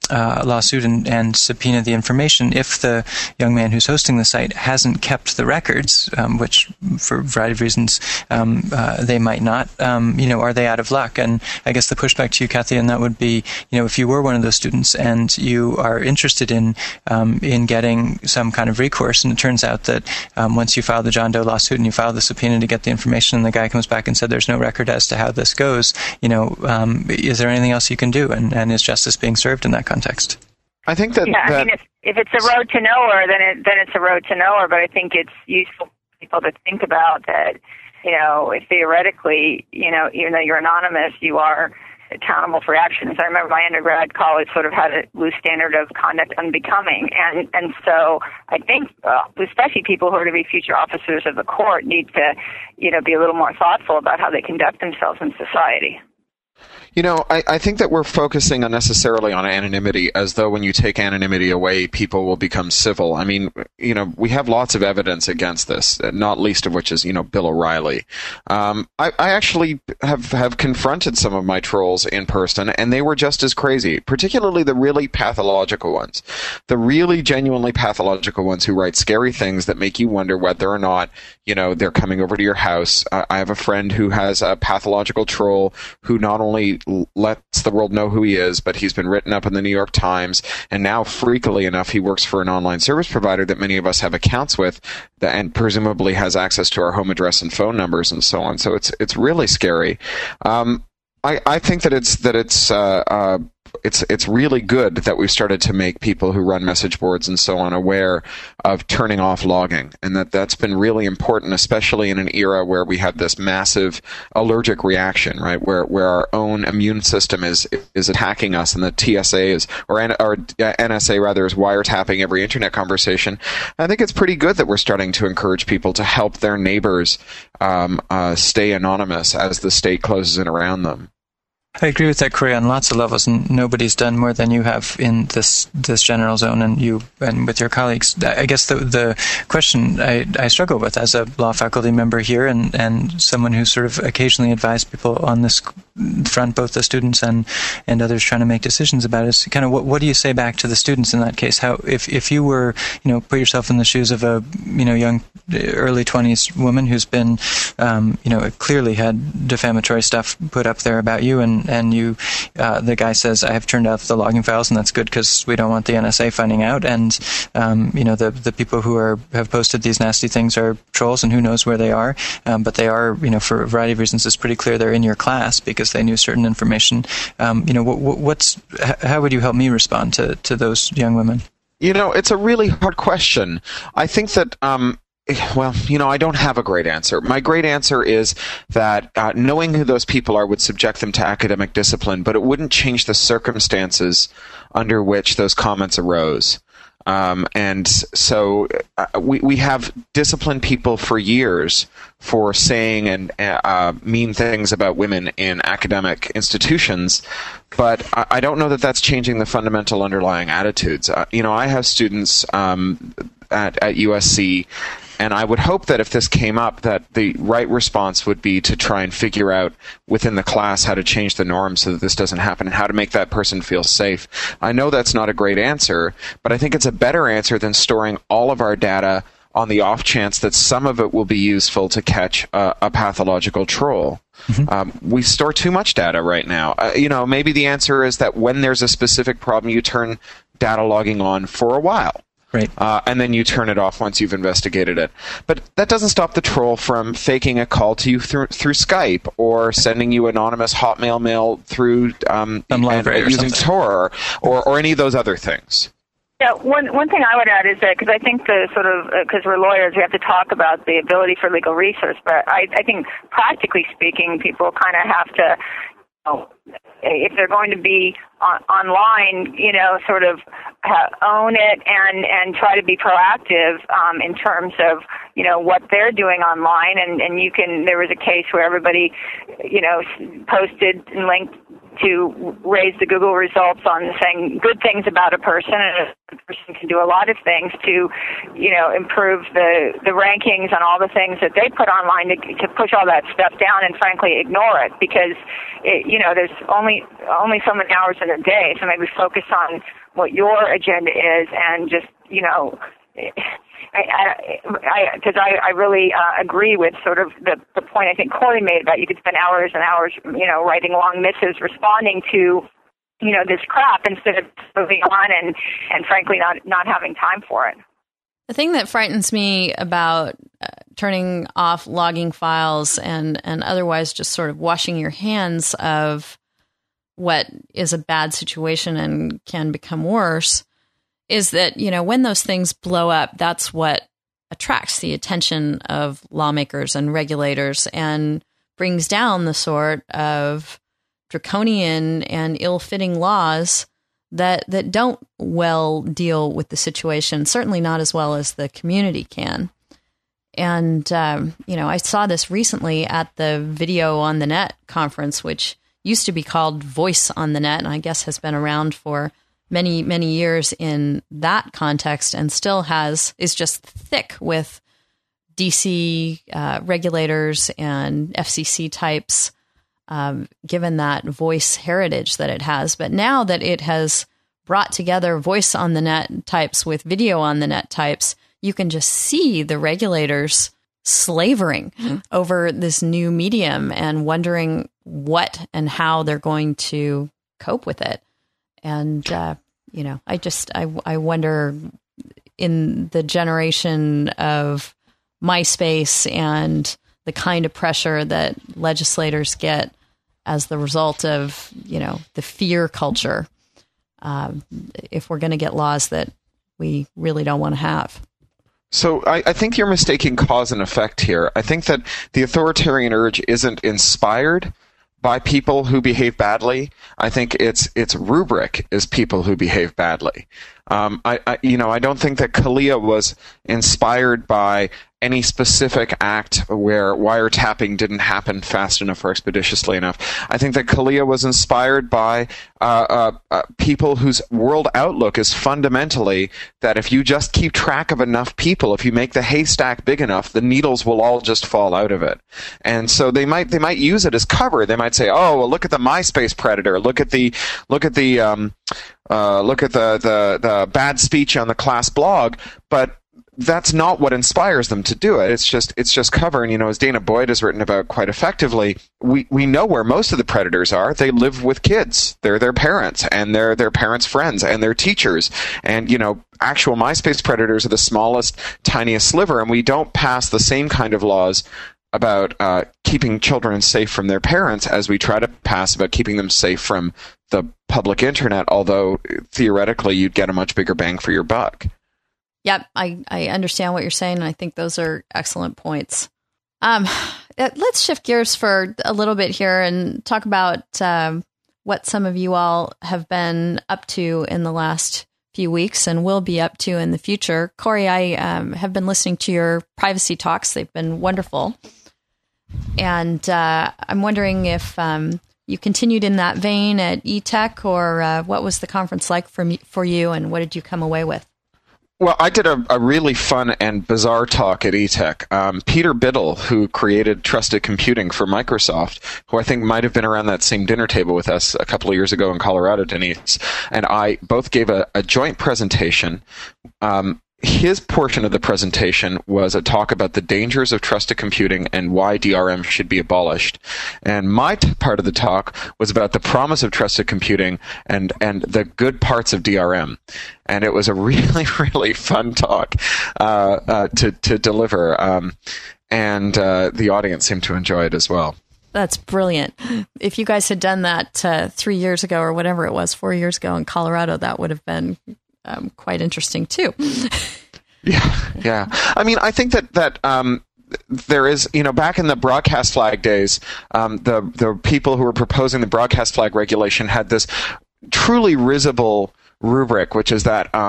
uh, lawsuit and, and subpoena the information, if the young man who's hosting the site hasn't kept the records, um, which for a variety of reasons um, uh, they might not, um, you know, are they out of luck? And I guess the pushback to you, Kathy, and that would be, you know, if you were one of those students and you are interested in um, in getting some kind of recourse, and it turns out that um, once you file the John Doe lawsuit and you file the subpoena to get the information, and the guy comes back and said there's no record as to how this goes, you know, um, is there anything else you can do? And, and is justice being served in that context? I think that. Yeah, that I mean, if, if it's a road to nowhere, then it then it's a road to nowhere. But I think it's useful for people to think about that. You know, theoretically, you know, even though you're anonymous, you are accountable for actions. I remember my undergrad college sort of had a loose standard of conduct unbecoming, and and so I think, uh, especially people who are to be future officers of the court, need to, you know, be a little more thoughtful about how they conduct themselves in society. You know, I, I think that we're focusing unnecessarily on anonymity, as though when you take anonymity away, people will become civil. I mean, you know, we have lots of evidence against this, not least of which is, you know, Bill O'Reilly. Um, I, I actually have, have confronted some of my trolls in person, and they were just as crazy, particularly the really pathological ones. The really genuinely pathological ones who write scary things that make you wonder whether or not, you know, they're coming over to your house. Uh, I have a friend who has a pathological troll who not only lets the world know who he is, but he's been written up in the New York Times, and now, freakily enough, he works for an online service provider that many of us have accounts with, and presumably has access to our home address and phone numbers and so on. So it's it's really scary. Um, I, I think that it's that it's uh, uh, it's it's really good that we've started to make people who run message boards and so on aware of turning off logging, and that that's been really important, especially in an era where we have this massive allergic reaction, right? Where where our own immune system is is attacking us, and the T S A is or, or N S A rather is wiretapping every internet conversation. I think it's pretty good that we're starting to encourage people to help their neighbors um, uh, stay anonymous as the state closes in around them. I agree with that, Corey, on lots of levels, and nobody's done more than you have in this this general zone, and you and with your colleagues. I guess the the question I, I struggle with as a law faculty member here, and, and someone who sort of occasionally advised people on this front, both the students and, and others trying to make decisions about it, is kind of what what do you say back to the students in that case? How if if you were, you know, put yourself in the shoes of a you know young early twenties woman who's been um, you know clearly had defamatory stuff put up there about you, and and you, uh, the guy says, I have turned off the logging files, and that's good because we don't want the N S A finding out. And, um, you know, the the people who are have posted these nasty things are trolls, and who knows where they are. Um, but they are, you know, for a variety of reasons, it's pretty clear they're in your class because they knew certain information. Um, you know, what, what's how would you help me respond to, to those young women? You know, it's a really hard question. I think that... Um Well, you know, I don't have a great answer. My great answer is that uh, knowing who those people are would subject them to academic discipline, but it wouldn't change the circumstances under which those comments arose. Um, and so uh, we we have disciplined people for years for saying and uh, mean things about women in academic institutions, but I, I don't know that that's changing the fundamental underlying attitudes. Uh, you know, I have students um, at, at U S C. And I would hope that if this came up, that the right response would be to try and figure out within the class how to change the norms so that this doesn't happen and how to make that person feel safe. I know that's not a great answer, but I think it's a better answer than storing all of our data on the off chance that some of it will be useful to catch a, a pathological troll. Mm-hmm. Um, we store too much data right now. Uh, you know, maybe the answer is that when there's a specific problem, you turn data logging on for a while. Right. Uh, and then you turn it off once you've investigated it. But that doesn't stop the troll from faking a call to you through, through Skype or sending you anonymous Hotmail mail through um, and, uh, using Tor or, or any of those other things. Yeah, one one thing I would add is that, because I think the sort of, because uh, we're lawyers, we have to talk about the ability for legal resource, but I, I think practically speaking, people kind of have to, you know, if they're going to be on, online, you know, sort of ha- own it and, and try to be proactive um, in terms of, you know, what they're doing online. And, and you can, there was a case where everybody, you know, posted and linked to raise the Google results on saying good things about a person, and a person can do a lot of things to, you know, improve the, the rankings on all the things that they put online, to, to push all that stuff down and frankly ignore it, because, it, you know, there's only only so many hours in a day, so maybe focus on what your agenda is and just, you know, I, I, because I, I, I really uh, agree with sort of the, the point I think Corey made about you could spend hours and hours, you know, writing long missives responding to, you know, this crap instead of moving on and, and frankly not, not having time for it. The thing that frightens me about uh, turning off logging files and, and otherwise just sort of washing your hands of what is a bad situation and can become worse is that, you know, when those things blow up, that's what attracts the attention of lawmakers and regulators and brings down the sort of draconian and ill-fitting laws that, that don't well deal with the situation, certainly not as well as the community can. And, um, you know, I saw this recently at the Video on the Net conference, which used to be called Voice on the Net, and I guess has been around for many, many years in that context, and still has is just thick with D C uh, regulators and F C C types, um, given that voice heritage that it has. But now that it has brought together voice on the net types with video on the net types, you can just see the regulators slavering mm-hmm. over this new medium and wondering what and how they're going to cope with it. And, uh, you know, I just, I, I wonder in the generation of MySpace and the kind of pressure that legislators get as the result of, you know, the fear culture, um, if we're going to get laws that we really don't want to have. So I, I think you're mistaking cause and effect here. I think that the authoritarian urge isn't inspired by people who behave badly. I think its its rubric is people who behave badly. Um, I, I you know I don't think that Kalia was inspired by any specific act where wiretapping didn't happen fast enough or expeditiously enough. I think that Kalia was inspired by uh, uh, uh, people whose world outlook is fundamentally that if you just keep track of enough people, if you make the haystack big enough, the needles will all just fall out of it. And so they might they might use it as cover. They might say, "Oh, well, look at the MySpace predator. Look at the look at the um, uh, look at the, the the bad speech on the class blog," but that's not what inspires them to do it. It's just it's just cover. And, you know, as Dana Boyd has written about quite effectively, we, we know where most of the predators are. They live with kids. They're their parents, and they're their parents' friends, and their teachers. And, you know, actual MySpace predators are the smallest, tiniest sliver, and we don't pass the same kind of laws about uh, keeping children safe from their parents as we try to pass about keeping them safe from the public internet, although theoretically you'd get a much bigger bang for your buck. Yep, I, I understand what you're saying, and I think those are excellent points. Um, let's shift gears for a little bit here and talk about um, what some of you all have been up to in the last few weeks and will be up to in the future. Corey, I um, have been listening to your privacy talks. They've been wonderful. And uh, I'm wondering if um, you continued in that vein at eTech, or uh, what was the conference like for me, for you, and what did you come away with? Well, I did a, a really fun and bizarre talk at eTech. Um, Peter Biddle, who created Trusted Computing for Microsoft, who I think might have been around that same dinner table with us a couple of years ago in Colorado, Denise, and I both gave a, a joint presentation. Um, his portion of the presentation was a talk about the dangers of trusted computing and why D R M should be abolished. And my t- part of the talk was about the promise of trusted computing and, and the good parts of D R M. And it was a really, really fun talk uh, uh, to, to deliver. Um, and uh, the audience seemed to enjoy it as well. That's brilliant. If you guys had done that uh, three years ago or whatever it was, four years ago in Colorado, that would have been um, quite interesting too. Yeah, yeah. I mean, I think that that um, there is, you know, back in the broadcast flag days, um, the the people who were proposing the broadcast flag regulation had this truly risible rubric, which is that um,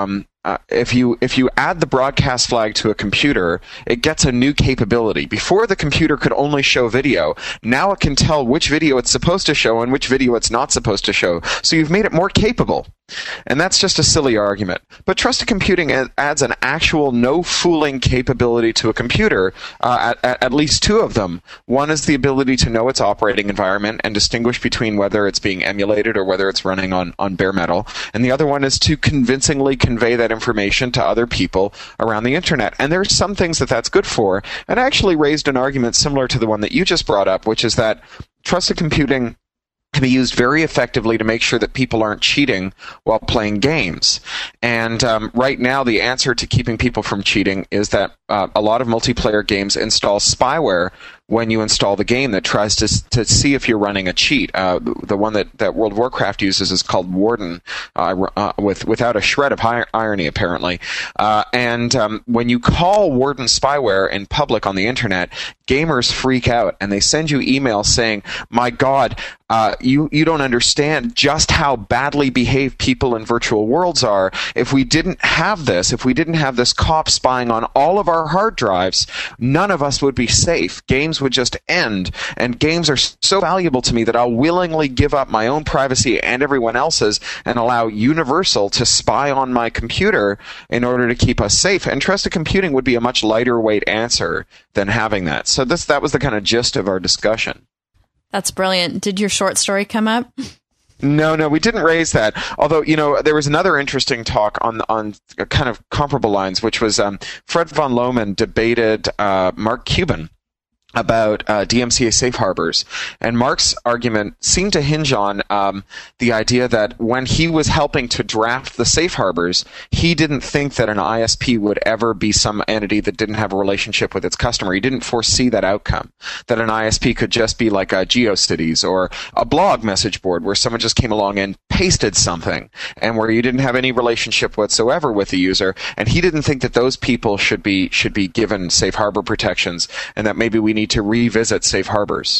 uh, if you if you add the broadcast flag to a computer, it gets a new capability. Before, the computer could only show video. Now it can tell which video it's supposed to show and which video it's not supposed to show. So you've made it more capable. And that's just a silly argument. But trusted computing adds an actual no-fooling capability to a computer, uh, at, at, at least two of them. One is the ability to know its operating environment and distinguish between whether it's being emulated or whether it's running on, on bare metal. And the other one is to convincingly convey that information to other people around the internet. And there are some things that that's good for. And I actually raised an argument similar to the one that you just brought up, which is that trusted computing can be used very effectively to make sure that people aren't cheating while playing games. And um, right now, the answer to keeping people from cheating is that uh, a lot of multiplayer games install spyware when you install the game that tries to to see if you're running a cheat. Uh, the one that, that World of Warcraft uses is called Warden, uh, uh, with without a shred of hi- irony, apparently. Uh, and um, when you call Warden spyware in public on the internet, gamers freak out and they send you emails saying, "My God, uh, you you don't understand just how badly behaved people in virtual worlds are. If we didn't have this, if we didn't have this cop spying on all of our hard drives, none of us would be safe. Games would just end, and games are so valuable to me that I'll willingly give up my own privacy and everyone else's and allow Universal to spy on my computer in order to keep us safe." And trusted computing would be a much lighter weight answer than having that. So this that was the kind of gist of our discussion. That's brilliant. Did your short story come up? No, no, we didn't raise that. Although, you know, there was another interesting talk on on kind of comparable lines, which was um, Fred von Lohman debated uh, Mark Cuban about uh, D M C A safe harbors. And Mark's argument seemed to hinge on um, the idea that when he was helping to draft the safe harbors, he didn't think that an I S P would ever be some entity that didn't have a relationship with its customer. He didn't foresee that outcome, that an I S P could just be like a GeoCities or a blog message board where someone just came along and pasted something and where you didn't have any relationship whatsoever with the user. And he didn't think that those people should be should be given safe harbor protections, and that maybe we need to revisit safe harbors.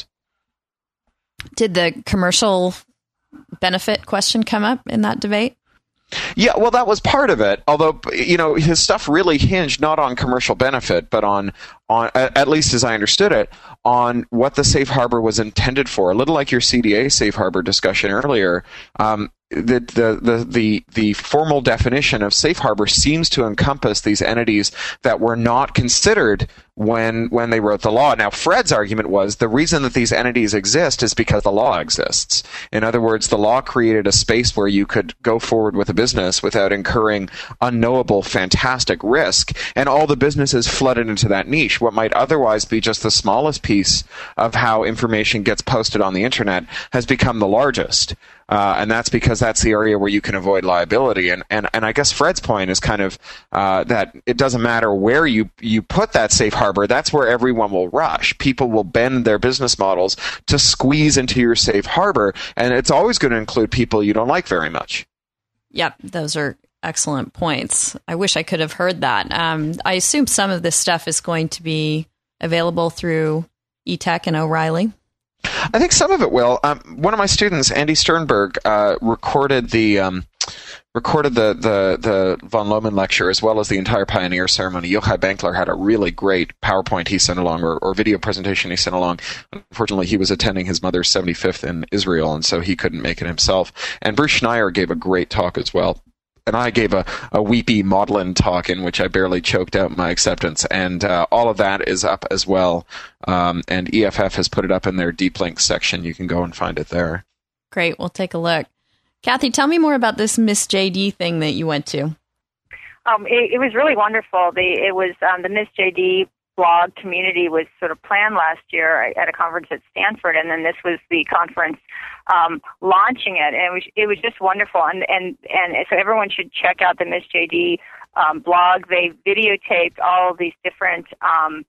Did the commercial benefit question come up in that debate? Yeah, well, that was part of it. Although, you know, his stuff really hinged not on commercial benefit, but on, on at least as I understood it, on what the safe harbor was intended for. A little like your C D A safe harbor discussion earlier. Um, the, the the the the formal definition of safe harbor seems to encompass these entities that were not considered when when they wrote the law. Now, Fred's argument was the reason that these entities exist is because the law exists. In other words, the law created a space where you could go forward with a business without incurring unknowable, fantastic risk, and all the businesses flooded into that niche. What might otherwise be just the smallest piece of how information gets posted on the internet has become the largest. Uh, and that's because that's the area where you can avoid liability. And, and, and I guess Fred's point is kind of uh, that it doesn't matter where you, you put that safe harbor, that's where everyone will rush. People will bend their business models to squeeze into your safe harbor, and it's always going to include people you don't like very much. Yep, those are excellent points. I wish I could have heard that. Um, I assume some of this stuff is going to be available through eTech and O'Reilly. I think some of it will. Um, one of my students, Andy Sternberg, uh, recorded the um, recorded the, the the von Lohman lecture as well as the entire Pioneer ceremony. Yochai Benkler had a really great PowerPoint he sent along, or, or video presentation he sent along. Unfortunately, he was attending his mother's seventy-fifth in Israel, and so he couldn't make it himself. And Bruce Schneier gave a great talk as well. And I gave a, a weepy maudlin talk in which I barely choked out my acceptance. And uh, all of that is up as well. Um, and E F F has put it up in their Deep Links section. You can go and find it there. Great. We'll take a look. Kathy, tell me more about this Miss J D thing that you went to. Um, it, it was really wonderful. The, it was um, the Miss J D blog community was sort of planned last year at a conference at Stanford, and then this was the conference um, launching it, and it was it was just wonderful. And and and so everyone should check out the Miss J D um, blog. They videotaped all of these different um,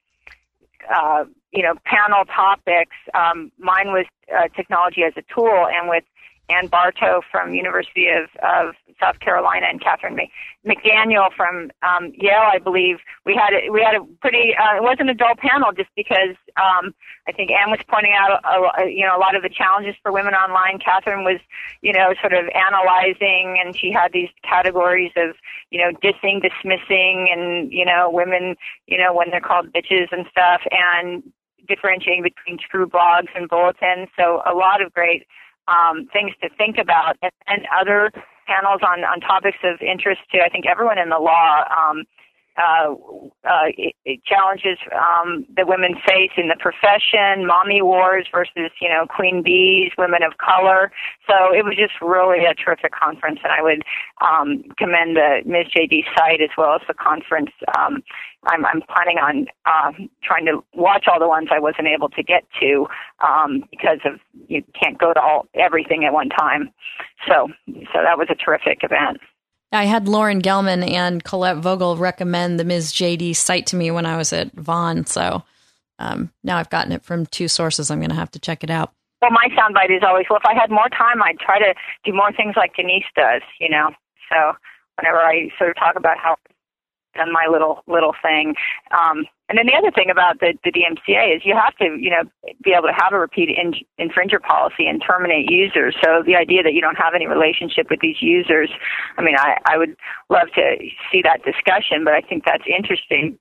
uh, you know panel topics. Um, mine was uh, technology as a tool, and with Ann Bartow from University of, of South Carolina and Catherine McDaniel from um, Yale, I believe. We had a, we had a pretty uh, it wasn't a dull panel just because um, I think Ann was pointing out a, a, you know a lot of the challenges for women online. Catherine was you know sort of analyzing, and she had these categories of you know dissing, dismissing, and you know women you know when they're called bitches and stuff, and differentiating between true blogs and bulletins. So a lot of great um, things to think about, and, and other panels on, on topics of interest to, I think, everyone in the law. Um, uh, uh, it, it challenges um, that women face in the profession, mommy wars versus, you know, queen bees, women of color. So it was just really a terrific conference, and I would um, commend the Miz J D site as well as the conference. Um, I'm, I'm planning on uh, trying to watch all the ones I wasn't able to get to um, because of you can't go to all everything at one time. So, so that was a terrific event. I had Lauren Gelman and Colette Vogel recommend the Miz J D site to me when I was at Vaughan. So um, now I've gotten it from two sources. I'm going to have to check it out. Well, my soundbite is always, well, if I had more time, I'd try to do more things like Denise does, you know. So whenever I sort of talk about how I've done my little little thing. Um, and then the other thing about the, the D M C A is you have to, you know, be able to have a repeat in, infringer policy and terminate users. So the idea that you don't have any relationship with these users, I mean, I, I would love to see that discussion, but I think that's interesting,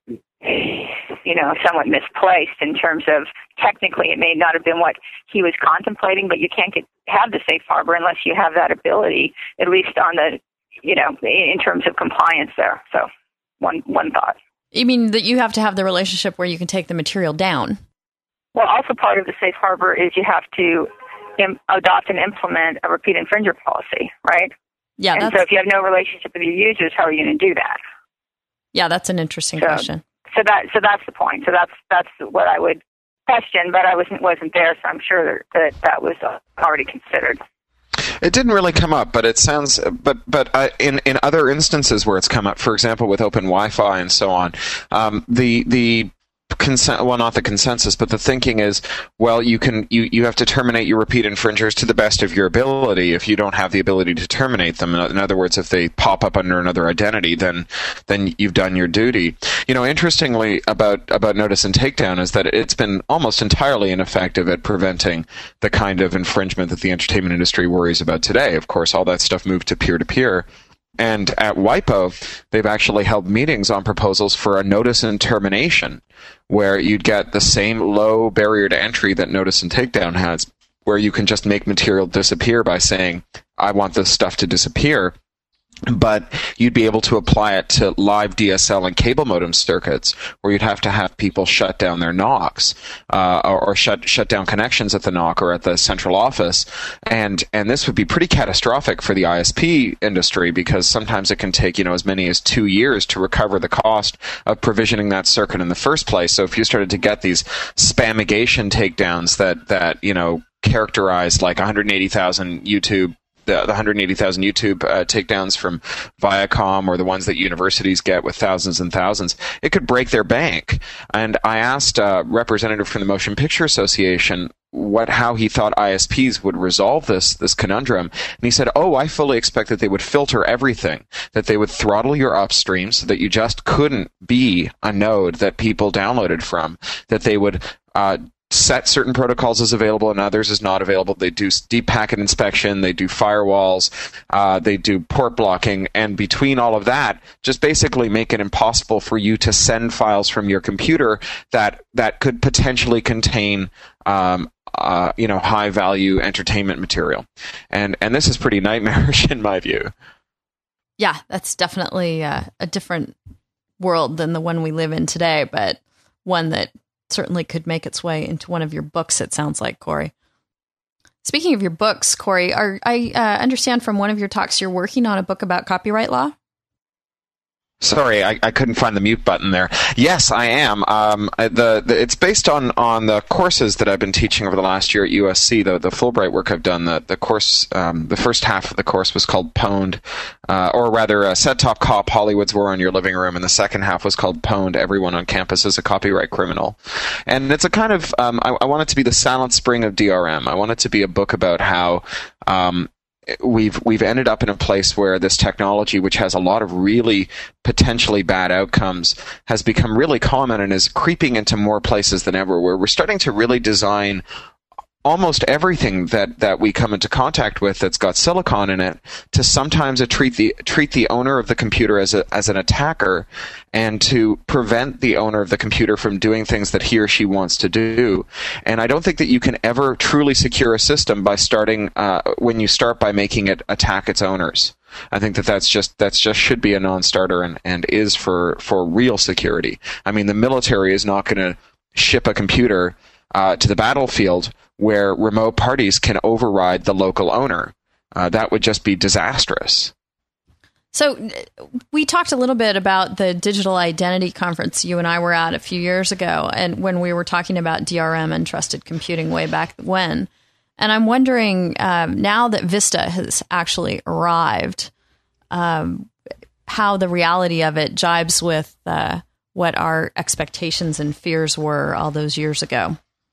you know, somewhat misplaced in terms of technically it may not have been what he was contemplating, but you can't get have the safe harbor unless you have that ability, at least on the, you know, in terms of compliance there. So one one thought. You mean that you have to have the relationship where you can take the material down? Well, also part of the safe harbor is you have to im- adopt and implement a repeat infringer policy, right? Yeah. And that's, so if you have no relationship with your users, how are you going to do that? Yeah, that's an interesting so, question. So that so that's the point. So that's that's what I would question, but I wasn't wasn't there, so I'm sure that that was uh, already considered. It didn't really come up, but it sounds. But but uh, in in other instances where it's come up, for example, with Open Wi-Fi and so on, um, the the consent. Well, not the consensus, but the thinking is, well, you can you you have to terminate your repeat infringers to the best of your ability. If you don't have the ability to terminate them, in other words, if they pop up under another identity, then then you've done your duty. You know, interestingly about about notice and takedown is that it's been almost entirely ineffective at preventing the kind of infringement that the entertainment industry worries about today. Of course, all that stuff moved to peer-to-peer. And at WIPO, they've actually held meetings on proposals for a notice and termination, where you'd get the same low barrier to entry that notice and takedown has, where you can just make material disappear by saying, I want this stuff to disappear. But you'd be able to apply it to live D S L and cable modem circuits, where you'd have to have people shut down their N O Cs, uh, or, or shut shut down connections at the N O C or at the central office, and and this would be pretty catastrophic for the I S P industry, because sometimes it can take you know as many as two years to recover the cost of provisioning that circuit in the first place. So if you started to get these spamigation takedowns that that you know characterize like one hundred eighty thousand YouTube. The, the one hundred eighty thousand YouTube uh, takedowns from Viacom, or the ones that universities get with thousands and thousands, it could break their bank. And I asked a representative from the Motion Picture Association what how he thought I S Ps would resolve this this conundrum, and he said, "Oh, I fully expect that they would filter everything, that they would throttle your upstream so that you just couldn't be a node that people downloaded from, that they would." Uh, set certain protocols as available and others as not available. They do deep packet inspection, they do firewalls, uh, they do port blocking, and between all of that, just basically make it impossible for you to send files from your computer that that could potentially contain um, uh, you know, high value entertainment material. And and this is pretty nightmarish in my view. Yeah, that's definitely uh, a different world than the one we live in today, but one that certainly could make its way into one of your books, it sounds like, Corey. Speaking of your books, Corey, are, I uh, understand from one of your talks you're working on a book about copyright law? Sorry, I, I couldn't find the mute button there. Yes, I am. Um, the, the it's based on, on the courses that I've been teaching over the last year at U S C. The the Fulbright work I've done. The the course, um, the first half of the course was called Pwned, uh, or rather, uh, Set Top Cop: Hollywood's War on Your Living Room, and the second half was called Pwned: Everyone on Campus is a Copyright Criminal. And it's a kind of um, I, I want it to be the Silent Spring of D R M. I want it to be a book about how. Um, we've we've ended up in a place where this technology, which has a lot of really potentially bad outcomes, has become really common and is creeping into more places than ever, where we're starting to really design almost everything that, that we come into contact with that's got silicon in it to sometimes treat the treat the owner of the computer as a as an attacker, and to prevent the owner of the computer from doing things that he or she wants to do. And I don't think that you can ever truly secure a system by starting uh, when you start by making it attack its owners. I think that that's just that's just should be a non-starter, and, and is for, for real security. I mean, the military is not going to ship a computer uh, to the battlefield where remote parties can override the local owner. Uh, that would just be disastrous. So we talked a little bit about the digital identity conference you and I were at a few years ago, and when we were talking about D R M and trusted computing way back when. And I'm wondering, um, now that Vista has actually arrived, um, how the reality of it jibes with uh, what our expectations and fears were all those years ago.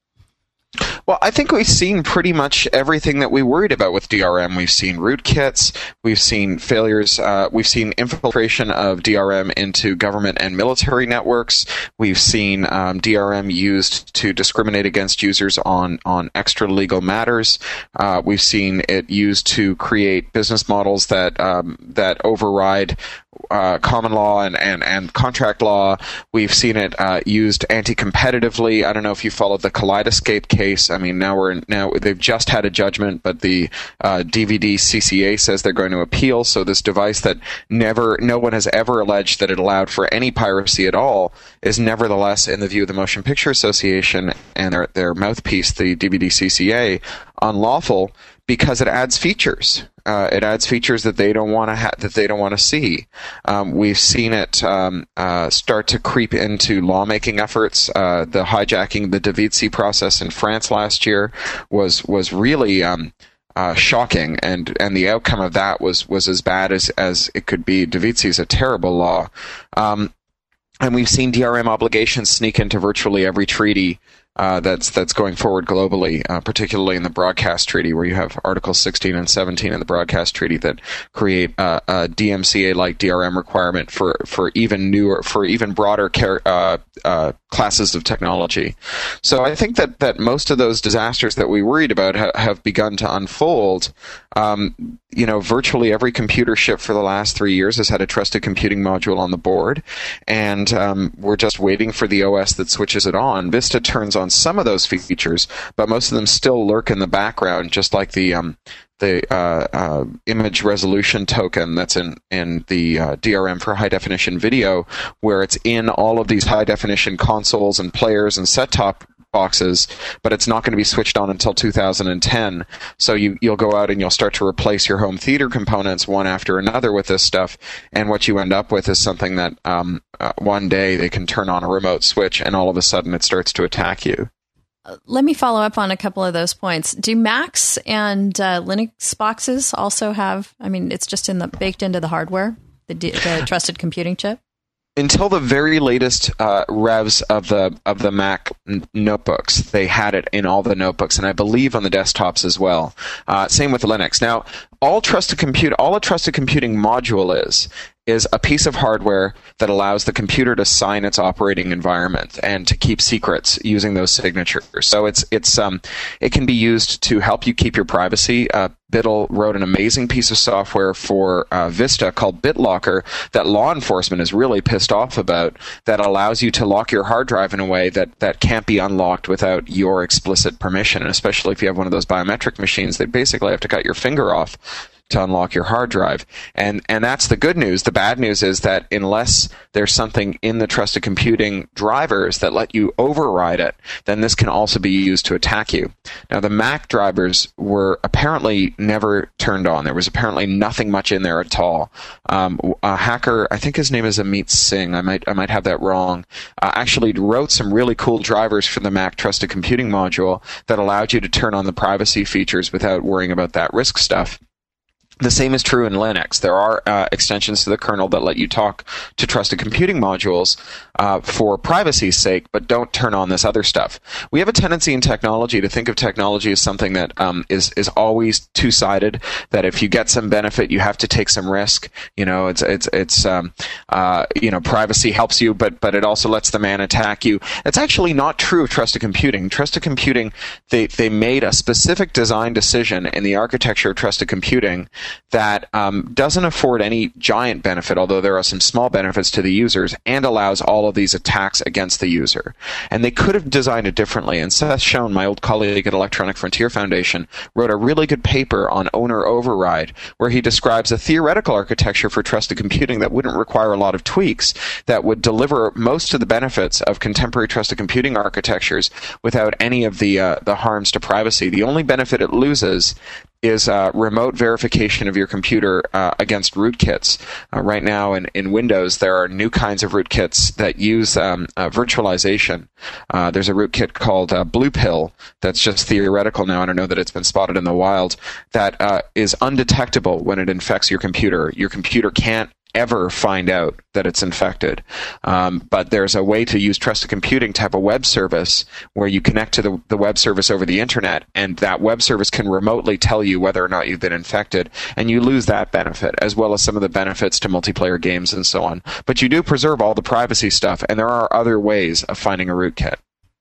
Well, I think we've seen pretty much everything that we worried about with D R M. We've seen rootkits, we've seen failures, uh, we've seen infiltration of D R M into government and military networks. We've seen um, D R M used to discriminate against users on, on extra legal matters. Uh, we've seen it used to create business models that um, that override Uh, common law and, and, and contract law. We've seen it uh, used anti-competitively. I don't know if you followed the Kaleidoscape case. I mean, now we're in, now they've just had a judgment, but the uh, D V D C C A says they're going to appeal. So this device that never, no one has ever alleged that it allowed for any piracy at all, is nevertheless, in the view of the Motion Picture Association and their their mouthpiece, the D V D C C A, unlawful because it adds features. Uh, it adds features that they don't want to ha- that they don't want to see. Um, we've seen it um, uh, start to creep into lawmaking efforts. Uh, the hijacking the Davidsy process in France last year was was really um, uh, shocking, and, and the outcome of that was was as bad as, as it could be. Davidsy is a terrible law, um, and we've seen D R M obligations sneak into virtually every treaty Uh, that's that's going forward globally, uh, particularly in the Broadcast Treaty, where you have Articles sixteen and seventeen in the Broadcast Treaty that create uh, a D M C A-like D R M requirement for, for even newer, for even broader care, uh, uh, classes of technology. So I think that, that most of those disasters that we worried about ha- have begun to unfold. Um, you know, virtually every computer shipped for the last three years has had a trusted computing module on the board, and um, we're just waiting for the O S that switches it on. Vista turns on some of those features, but most of them still lurk in the background, just like the um, the uh, uh, image resolution token that's in, in the uh, D R M for high-definition video, where it's in all of these high-definition consoles and players and set-top boxes, but it's not going to be switched on until two thousand ten. So you, you'll go out and you'll start to replace your home theater components one after another with this stuff, and what you end up with is something that um, uh, one day they can turn on a remote switch and all of a sudden it starts to attack you. Let me follow up on a couple of those points. Do Macs and uh, Linux boxes also have, I mean, it's just in the baked into the hardware, the, D, the trusted computing chip? Until the very latest uh, revs of the of the Mac n- notebooks, they had it in all the notebooks, and I believe on the desktops as well. Uh, same with Linux. Now, all trusted compute, all a trusted computing module is is a piece of hardware that allows the computer to sign its operating environment and to keep secrets using those signatures. So it's it's um it can be used to help you keep your privacy. Uh, Biddle wrote an amazing piece of software for uh, Vista called BitLocker that law enforcement is really pissed off about, that allows you to lock your hard drive in a way that, that can't be unlocked without your explicit permission. And especially if you have one of those biometric machines, they basically have to cut your finger off to unlock your hard drive. And and that's the good news. The bad news is that unless there's something in the trusted computing drivers that let you override it, then this can also be used to attack you. Now, the Mac drivers were apparently never turned on. There was apparently nothing much in there at all. Um, a hacker, I think his name is Amit Singh, I might I might have that wrong, uh, actually wrote some really cool drivers for the Mac trusted computing module that allowed you to turn on the privacy features without worrying about that risk stuff. The same is true in Linux. There are uh, extensions to the kernel that let you talk to trusted computing modules uh, for privacy's sake, but don't turn on this other stuff. We have a tendency in technology to think of technology as something that um, is is always two-sided. That if you get some benefit, you have to take some risk. You know, it's it's it's um, uh, you know, privacy helps you, but but it also lets the man attack you. It's actually not true of trusted computing. Trusted computing, they they made a specific design decision in the architecture of trusted computing that um, doesn't afford any giant benefit, although there are some small benefits to the users, and allows all of these attacks against the user. And they could have designed it differently. And Seth Schoen, my old colleague at Electronic Frontier Foundation, wrote a really good paper on owner override, where he describes a theoretical architecture for trusted computing that wouldn't require a lot of tweaks, that would deliver most of the benefits of contemporary trusted computing architectures without any of the uh, the harms to privacy. The only benefit it loses is uh, remote verification of your computer uh, against rootkits. Uh, right now in, in Windows, there are new kinds of rootkits that use um, uh, virtualization. Uh, there's a rootkit called uh, Blue Pill that's just theoretical now. I don't know that it's been spotted in the wild. That uh, is undetectable when it infects your computer. Your computer can't ever find out that it's infected. Um, but there's a way to use trusted computing to have a web service where you connect to the, the web service over the internet, and that web service can remotely tell you whether or not you've been infected, and you lose that benefit, as well as some of the benefits to multiplayer games and so on. But you do preserve all the privacy stuff, and there are other ways of finding a rootkit.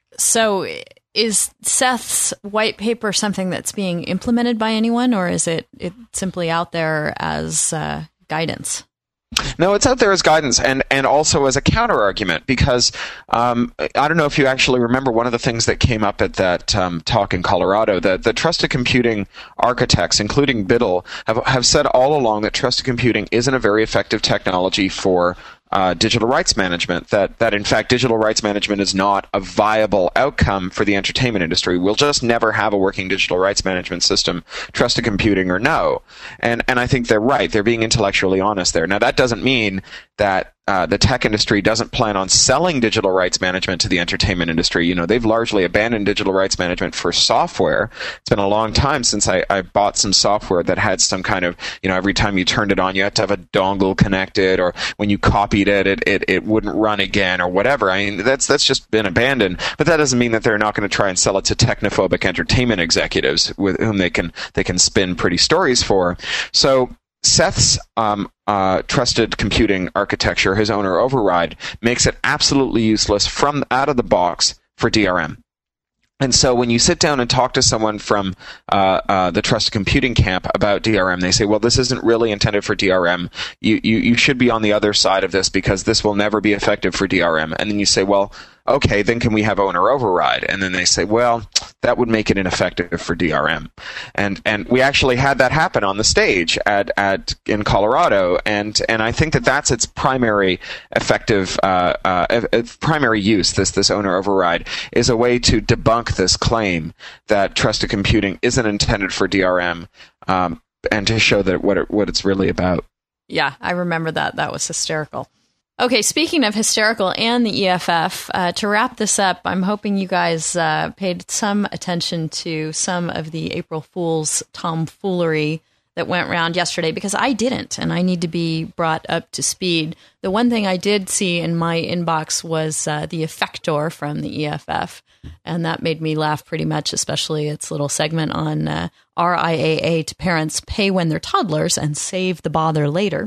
So is Seth's white paper something that's being implemented by anyone, or is it, it simply out there as uh, guidance? No, it's out there as guidance and, and also as a counter-argument, because um, I don't know if you actually remember one of the things that came up at that um, talk in Colorado, that the trusted computing architects, including Biddle, have, have said all along that trusted computing isn't a very effective technology for Uh, digital rights management, that, that in fact digital rights management is not a viable outcome for the entertainment industry. We'll just never have a working digital rights management system, trusted computing or no. And and I think they're right. They're being intellectually honest there. Now, that doesn't mean that uh, the tech industry doesn't plan on selling digital rights management to the entertainment industry. You know, they've largely abandoned digital rights management for software. It's been a long time since I, I bought some software that had some kind of, you know, every time you turned it on, you had to have a dongle connected, or when you copied it, it, it, it wouldn't run again, or whatever. I mean, that's that's just been abandoned. But that doesn't mean that they're not going to try and sell it to technophobic entertainment executives with whom they can they can spin pretty stories for. So Seth's um, uh, trusted computing architecture, his owner override, makes it absolutely useless from out of the box for D R M. And so when you sit down and talk to someone from uh, uh, the trusted computing camp about D R M, they say, well, this isn't really intended for D R M. You, you, you should be on the other side of this because this will never be effective for D R M. And then you say, well, okay, then can we have owner override? And then they say, well, that would make it ineffective for D R M. And and we actually had that happen on the stage at, at in Colorado, and and I think that that's its primary effective uh, uh, primary use. This this owner override is a way to debunk this claim that trusted computing isn't intended for D R M, um, and to show that what it, what it's really about. Yeah, I remember that. That was hysterical. Okay, speaking of hysterical and the E F F, uh, to wrap this up, I'm hoping you guys uh, paid some attention to some of the April Fool's tomfoolery that went around yesterday, because I didn't, and I need to be brought up to speed. The one thing I did see in my inbox was uh, the effector from the E F F, and that made me laugh pretty much, especially its little segment on uh, R I A A to parents, pay when they're toddlers and save the bother later.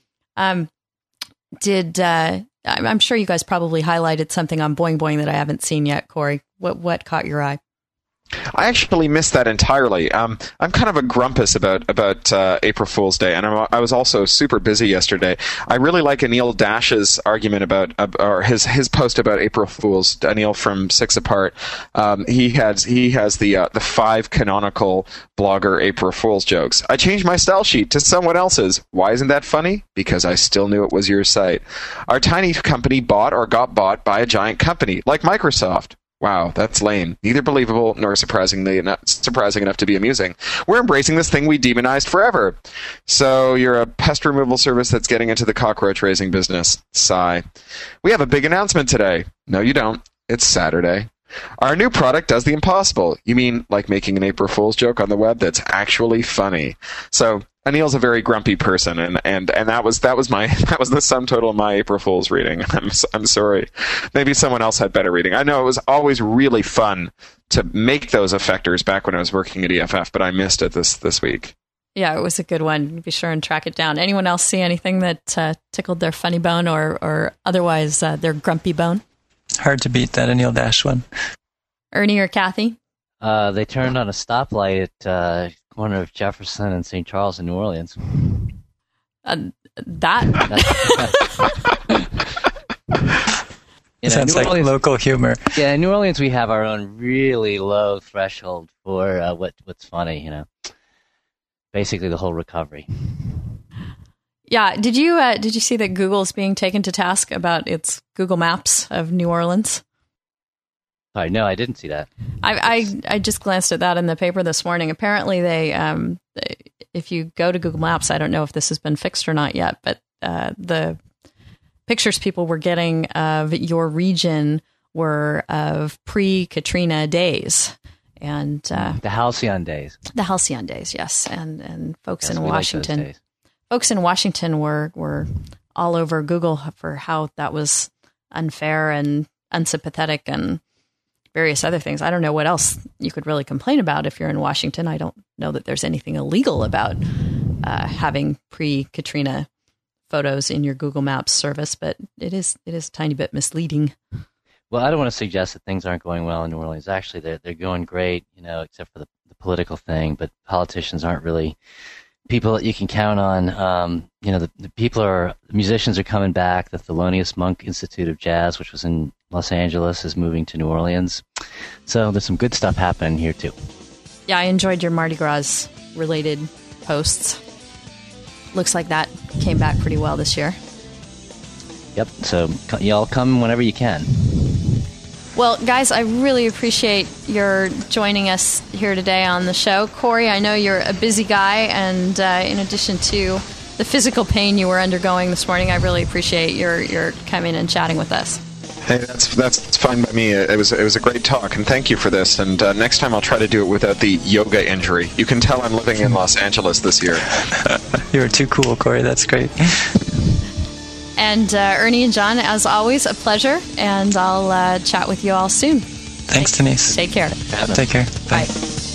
Um. Did uh, I'm sure you guys probably highlighted something on Boing Boing that I haven't seen yet, Corey. What what caught your eye? I actually missed that entirely. Um, I'm kind of a grumpus about about uh, April Fool's Day, and I'm, I was also super busy yesterday. I really like Anil Dash's argument about, uh, or his his post about April Fool's. Anil from Six Apart. Um, he has he has the uh, the five canonical blogger April Fool's jokes. I changed my style sheet to someone else's. Why isn't that funny? Because I still knew it was your site. Our tiny company bought or got bought by a giant company like Microsoft. Wow, that's lame. Neither believable nor surprisingly not surprising enough to be amusing. We're embracing this thing we demonized forever. So you're a pest removal service that's getting into the cockroach raising business. Sigh. We have a big announcement today. No, you don't. It's Saturday. Our new product does the impossible. You mean like making an April Fool's joke on the web that's actually funny. So Anil's a very grumpy person, and, and, and that was that was my that was the sum total of my April Fool's reading. I'm I'm sorry. Maybe someone else had better reading. I know it was always really fun to make those effectors back when I was working at E F F, but I missed it this this week. Yeah, it was a good one. Be sure and track it down. Anyone else see anything that uh, tickled their funny bone or or otherwise uh, their grumpy bone? Hard to beat that Anil Dash one. Ernie or Kathy? Uh, they turned on a stoplight at uh, corner of Jefferson and Saint Charles in New Orleans. Uh, that you know, sounds New like Orleans, local humor. Yeah, in New Orleans we have our own really low threshold for uh, what what's funny. You know, basically the whole recovery. Yeah, did you uh, did you see that Google's being taken to task about its Google Maps of New Orleans? Sorry, no, I didn't see that. I, I I just glanced at that in the paper this morning. Apparently, they um, if you go to Google Maps, I don't know if this has been fixed or not yet, but uh, the pictures people were getting of your region were of pre-Katrina days, and uh, the halcyon days. The halcyon days, yes, and and folks yes, in we Washington, like those days. folks in Washington were were all over Google for how that was unfair and unsympathetic and various other things. I don't know what else you could really complain about if you're in Washington. I don't know that there's anything illegal about uh, having pre-Katrina photos in your Google Maps service, but it is it is a tiny bit misleading. Well, I don't want to suggest that things aren't going well in New Orleans. Actually, they're they're going great, you know, except for the, the political thing. But politicians aren't really people that you can count on. Um, you know, the, the people are the musicians are coming back. The Thelonious Monk Institute of Jazz, which was in Los Angeles, is moving to New Orleans. So there's some good stuff happening here too. Yeah, I enjoyed your Mardi Gras related posts. Looks like that came back pretty well this year. Yep. So y'all come whenever you can. Well, guys, I really appreciate your joining us here today on the show. Corey, I know you're a busy guy, and uh, in addition to the physical pain you were undergoing this morning, I really appreciate your, your coming and chatting with us. Hey, that's that's fine by me. It was it was a great talk, and thank you for this. And uh, next time I'll try to do it without the yoga injury. You can tell I'm living in Los Angeles this year. You were too cool, Corey. That's great. And uh, Ernie and John, as always, a pleasure. And I'll uh, chat with you all soon. Thanks, Denise. Take care. Take care. Bye. Bye.